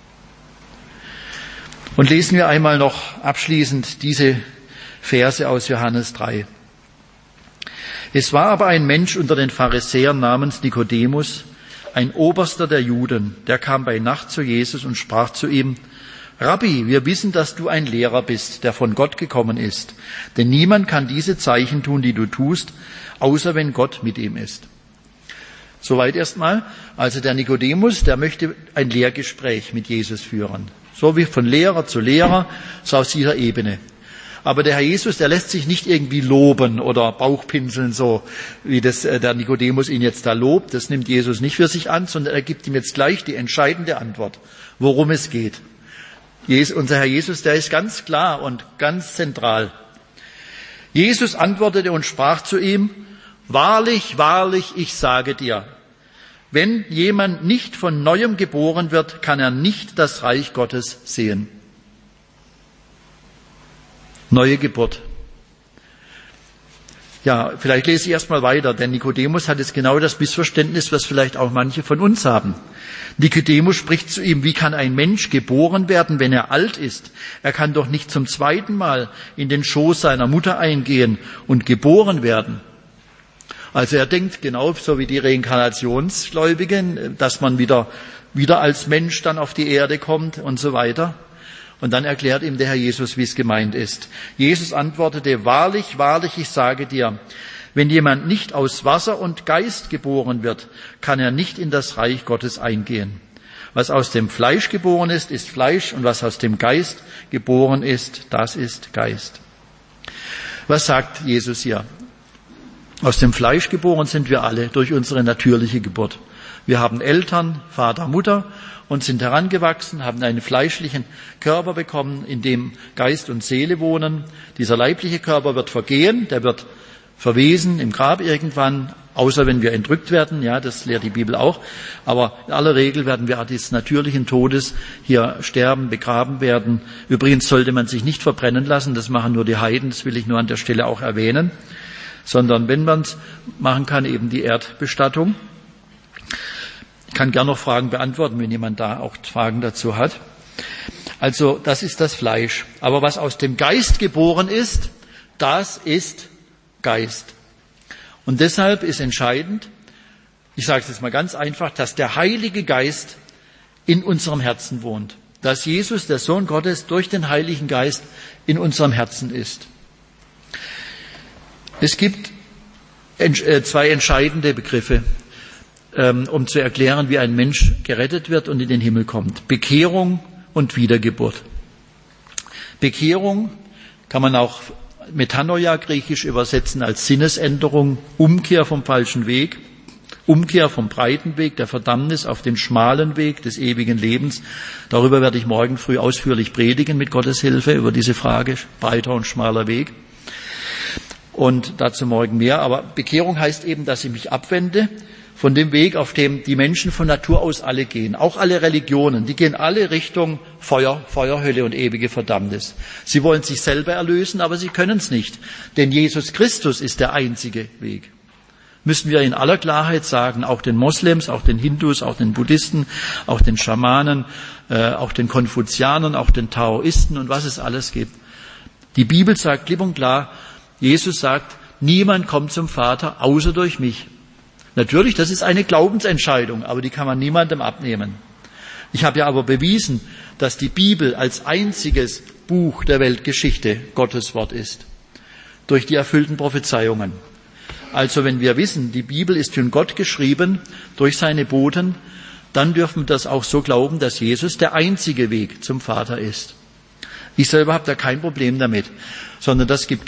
Und lesen wir einmal noch abschließend diese Verse aus Johannes drei. Es war aber ein Mensch unter den Pharisäern namens Nikodemus, ein Oberster der Juden, der kam bei Nacht zu Jesus und sprach zu ihm, Rabbi, wir wissen, dass du ein Lehrer bist, der von Gott gekommen ist. Denn niemand kann diese Zeichen tun, die du tust, außer wenn Gott mit ihm ist. Soweit erstmal. Also der Nikodemus, der möchte ein Lehrgespräch mit Jesus führen. So wie von Lehrer zu Lehrer, so aus dieser Ebene. Aber der Herr Jesus, der lässt sich nicht irgendwie loben oder Bauchpinseln, so wie das der Nikodemus ihn jetzt da lobt. Das nimmt Jesus nicht für sich an, sondern er gibt ihm jetzt gleich die entscheidende Antwort, worum es geht. Jesus, unser Herr Jesus, der ist ganz klar und ganz zentral. Jesus antwortete und sprach zu ihm: Wahrlich, wahrlich, ich sage dir, wenn jemand nicht von Neuem geboren wird, kann er nicht das Reich Gottes sehen. Neue Geburt. Ja, vielleicht lese ich erst mal weiter, denn Nikodemus hat jetzt genau das Missverständnis, was vielleicht auch manche von uns haben. Nikodemus spricht zu ihm: Wie kann ein Mensch geboren werden, wenn er alt ist? Er kann doch nicht zum zweiten Mal in den Schoß seiner Mutter eingehen und geboren werden. Also er denkt genau so wie die Reinkarnationsgläubigen, dass man wieder, wieder als Mensch dann auf die Erde kommt und so weiter. Und dann erklärt ihm der Herr Jesus, wie es gemeint ist. Jesus antwortete: Wahrlich, wahrlich, ich sage dir, wenn jemand nicht aus Wasser und Geist geboren wird, kann er nicht in das Reich Gottes eingehen. Was aus dem Fleisch geboren ist, ist Fleisch, und was aus dem Geist geboren ist, das ist Geist. Was sagt Jesus hier? Aus dem Fleisch geboren sind wir alle durch unsere natürliche Geburt. Wir haben Eltern, Vater, Mutter und sind herangewachsen, haben einen fleischlichen Körper bekommen, in dem Geist und Seele wohnen. Dieser leibliche Körper wird vergehen, der wird verwesen im Grab irgendwann, außer wenn wir entrückt werden, ja, das lehrt die Bibel auch. Aber in aller Regel werden wir des natürlichen Todes hier sterben, begraben werden. Übrigens sollte man sich nicht verbrennen lassen, das machen nur die Heiden, das will ich nur an der Stelle auch erwähnen. Sondern wenn man es machen kann, eben die Erdbestattung. Ich kann gerne noch Fragen beantworten, wenn jemand da auch Fragen dazu hat. Also das ist das Fleisch. Aber was aus dem Geist geboren ist, das ist Geist. Und deshalb ist entscheidend, ich sage es jetzt mal ganz einfach, dass der Heilige Geist in unserem Herzen wohnt. Dass Jesus, der Sohn Gottes, durch den Heiligen Geist in unserem Herzen ist. Es gibt zwei entscheidende Begriffe, um zu erklären, wie ein Mensch gerettet wird und in den Himmel kommt. Bekehrung und Wiedergeburt. Bekehrung kann man auch Metanoia griechisch übersetzen als Sinnesänderung, Umkehr vom falschen Weg, Umkehr vom breiten Weg der Verdammnis auf den schmalen Weg des ewigen Lebens. Darüber werde ich morgen früh ausführlich predigen mit Gottes Hilfe, über diese Frage, breiter und schmaler Weg. Und dazu morgen mehr. Aber Bekehrung heißt eben, dass ich mich abwende von dem Weg, auf dem die Menschen von Natur aus alle gehen. Auch alle Religionen, die gehen alle Richtung Feuer, Feuerhölle und ewige Verdammnis. Sie wollen sich selber erlösen, aber sie können es nicht. Denn Jesus Christus ist der einzige Weg. Müssen wir in aller Klarheit sagen, auch den Moslems, auch den Hindus, auch den Buddhisten, auch den Schamanen, äh, auch den Konfuzianern, auch den Taoisten und was es alles gibt. Die Bibel sagt klipp und klar, Jesus sagt, niemand kommt zum Vater außer durch mich. Natürlich, das ist eine Glaubensentscheidung, aber die kann man niemandem abnehmen. Ich habe ja aber bewiesen, dass die Bibel als einziges Buch der Weltgeschichte Gottes Wort ist. Durch die erfüllten Prophezeiungen. Also wenn wir wissen, die Bibel ist von Gott geschrieben, durch seine Boten, dann dürfen wir das auch so glauben, dass Jesus der einzige Weg zum Vater ist. Ich selber habe da kein Problem damit, sondern das gibt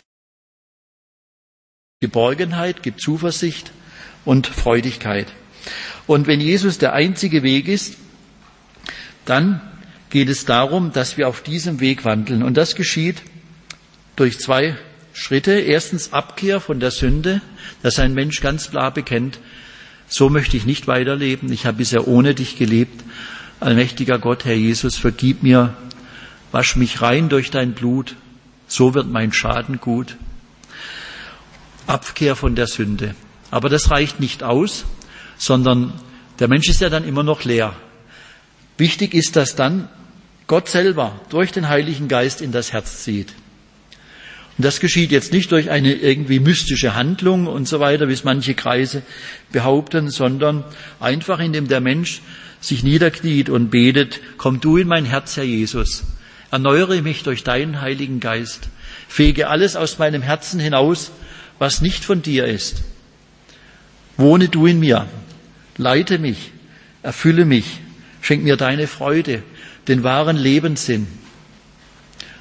Geborgenheit, gibt Zuversicht und Freudigkeit. Und wenn Jesus der einzige Weg ist, dann geht es darum, dass wir auf diesem Weg wandeln. Und das geschieht durch zwei Schritte. Erstens Abkehr von der Sünde, dass ein Mensch ganz klar bekennt, so möchte ich nicht weiterleben, ich habe bisher ohne dich gelebt. Allmächtiger Gott, Herr Jesus, vergib mir, wasch mich rein durch dein Blut, so wird mein Schaden gut. Abkehr von der Sünde. Aber das reicht nicht aus, sondern der Mensch ist ja dann immer noch leer. Wichtig ist, dass dann Gott selber durch den Heiligen Geist in das Herz zieht. Und das geschieht jetzt nicht durch eine irgendwie mystische Handlung und so weiter, wie es manche Kreise behaupten, sondern einfach indem der Mensch sich niederkniet und betet, komm du in mein Herz, Herr Jesus, erneuere mich durch deinen Heiligen Geist, fege alles aus meinem Herzen hinaus, was nicht von dir ist. Wohne du in mir, leite mich, erfülle mich, schenk mir deine Freude, den wahren Lebenssinn.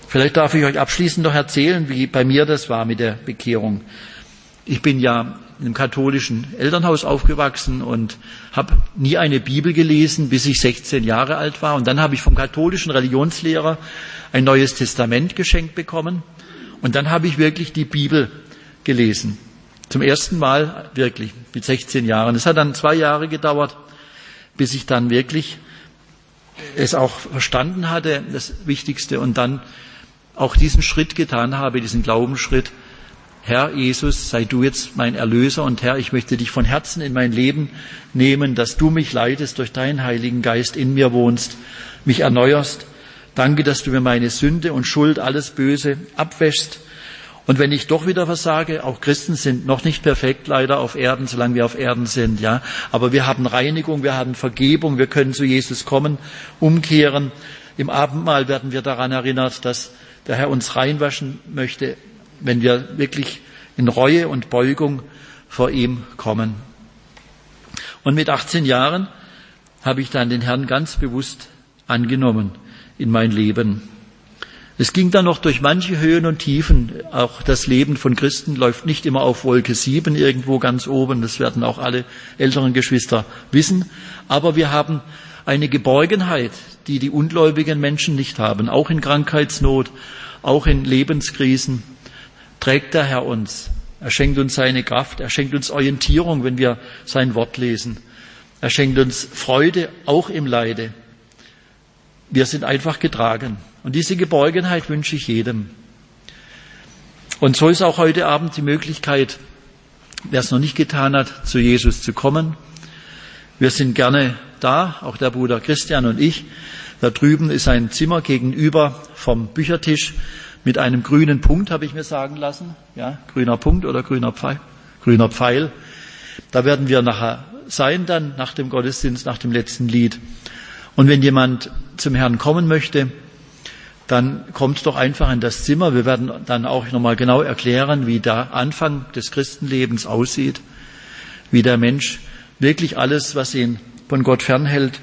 Vielleicht darf ich euch abschließend noch erzählen, wie bei mir das war mit der Bekehrung. Ich bin ja in einem katholischen Elternhaus aufgewachsen und habe nie eine Bibel gelesen, bis ich sechzehn Jahre alt war. Und dann habe ich vom katholischen Religionslehrer ein neues Testament geschenkt bekommen. Und dann habe ich wirklich die Bibel gelesen. Zum ersten Mal wirklich mit sechzehn Jahren. Es hat dann zwei Jahre gedauert, bis ich dann wirklich es auch verstanden hatte, das Wichtigste, und dann auch diesen Schritt getan habe, diesen Glaubensschritt. Herr Jesus, sei du jetzt mein Erlöser, und Herr, ich möchte dich von Herzen in mein Leben nehmen, dass du mich leitest, durch deinen Heiligen Geist in mir wohnst, mich erneuerst. Danke, dass du mir meine Sünde und Schuld, alles Böse abwäschst. Und wenn ich doch wieder versage, auch Christen sind noch nicht perfekt leider auf Erden, solange wir auf Erden sind, ja. Aber wir haben Reinigung, wir haben Vergebung, wir können zu Jesus kommen, umkehren. Im Abendmahl werden wir daran erinnert, dass der Herr uns reinwaschen möchte, wenn wir wirklich in Reue und Beugung vor ihm kommen. Und mit achtzehn Jahren habe ich dann den Herrn ganz bewusst angenommen in mein Leben. Es ging dann noch durch manche Höhen und Tiefen. Auch das Leben von Christen läuft nicht immer auf Wolke sieben irgendwo ganz oben. Das werden auch alle älteren Geschwister wissen. Aber wir haben eine Geborgenheit, die die ungläubigen Menschen nicht haben. Auch in Krankheitsnot, auch in Lebenskrisen trägt der Herr uns. Er schenkt uns seine Kraft, er schenkt uns Orientierung, wenn wir sein Wort lesen. Er schenkt uns Freude, auch im Leide. Wir sind einfach getragen. Und diese Geborgenheit wünsche ich jedem. Und so ist auch heute Abend die Möglichkeit, wer es noch nicht getan hat, zu Jesus zu kommen. Wir sind gerne da, auch der Bruder Christian und ich. Da drüben ist ein Zimmer gegenüber vom Büchertisch mit einem grünen Punkt, habe ich mir sagen lassen. Ja, grüner Punkt oder grüner Pfeil? Grüner Pfeil. Da werden wir nachher sein dann, nach dem Gottesdienst, nach dem letzten Lied. Und wenn jemand zum Herrn kommen möchte, dann kommt doch einfach in das Zimmer. Wir werden dann auch nochmal genau erklären, wie der Anfang des Christenlebens aussieht, wie der Mensch wirklich alles, was ihn von Gott fernhält,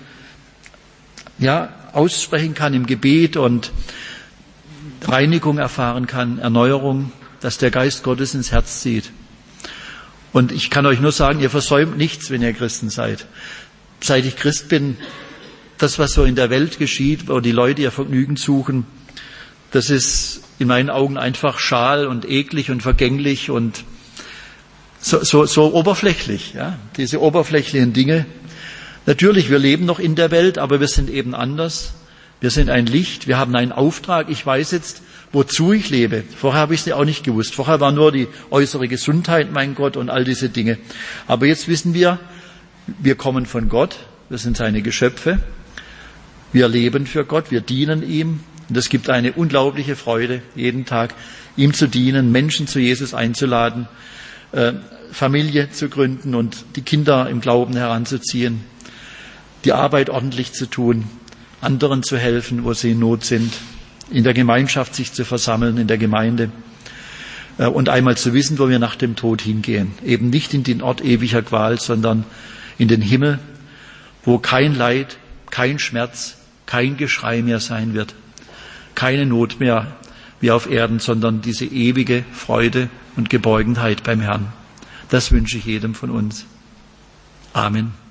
ja, aussprechen kann im Gebet und Reinigung erfahren kann, Erneuerung, dass der Geist Gottes ins Herz zieht. Und ich kann euch nur sagen, ihr versäumt nichts, wenn ihr Christen seid. Seit ich Christ bin, das, was so in der Welt geschieht, wo die Leute ihr Vergnügen suchen, das ist in meinen Augen einfach schal und eklig und vergänglich und so, so, so oberflächlich, ja, diese oberflächlichen Dinge. Natürlich, wir leben noch in der Welt, aber wir sind eben anders. Wir sind ein Licht, wir haben einen Auftrag. Ich weiß jetzt, wozu ich lebe. Vorher habe ich es auch nicht gewusst. Vorher war nur die äußere Gesundheit, mein Gott, und all diese Dinge. Aber jetzt wissen wir, wir kommen von Gott, wir sind seine Geschöpfe. Wir leben für Gott, wir dienen ihm. Und es gibt eine unglaubliche Freude, jeden Tag ihm zu dienen, Menschen zu Jesus einzuladen, äh, Familie zu gründen und die Kinder im Glauben heranzuziehen, die Arbeit ordentlich zu tun, anderen zu helfen, wo sie in Not sind, in der Gemeinschaft sich zu versammeln, in der Gemeinde äh, und einmal zu wissen, wo wir nach dem Tod hingehen. Eben nicht in den Ort ewiger Qual, sondern in den Himmel, wo kein Leid, kein Schmerz, kein Geschrei mehr sein wird, keine Not mehr wie auf Erden, sondern diese ewige Freude und Geborgenheit beim Herrn. Das wünsche ich jedem von uns. Amen.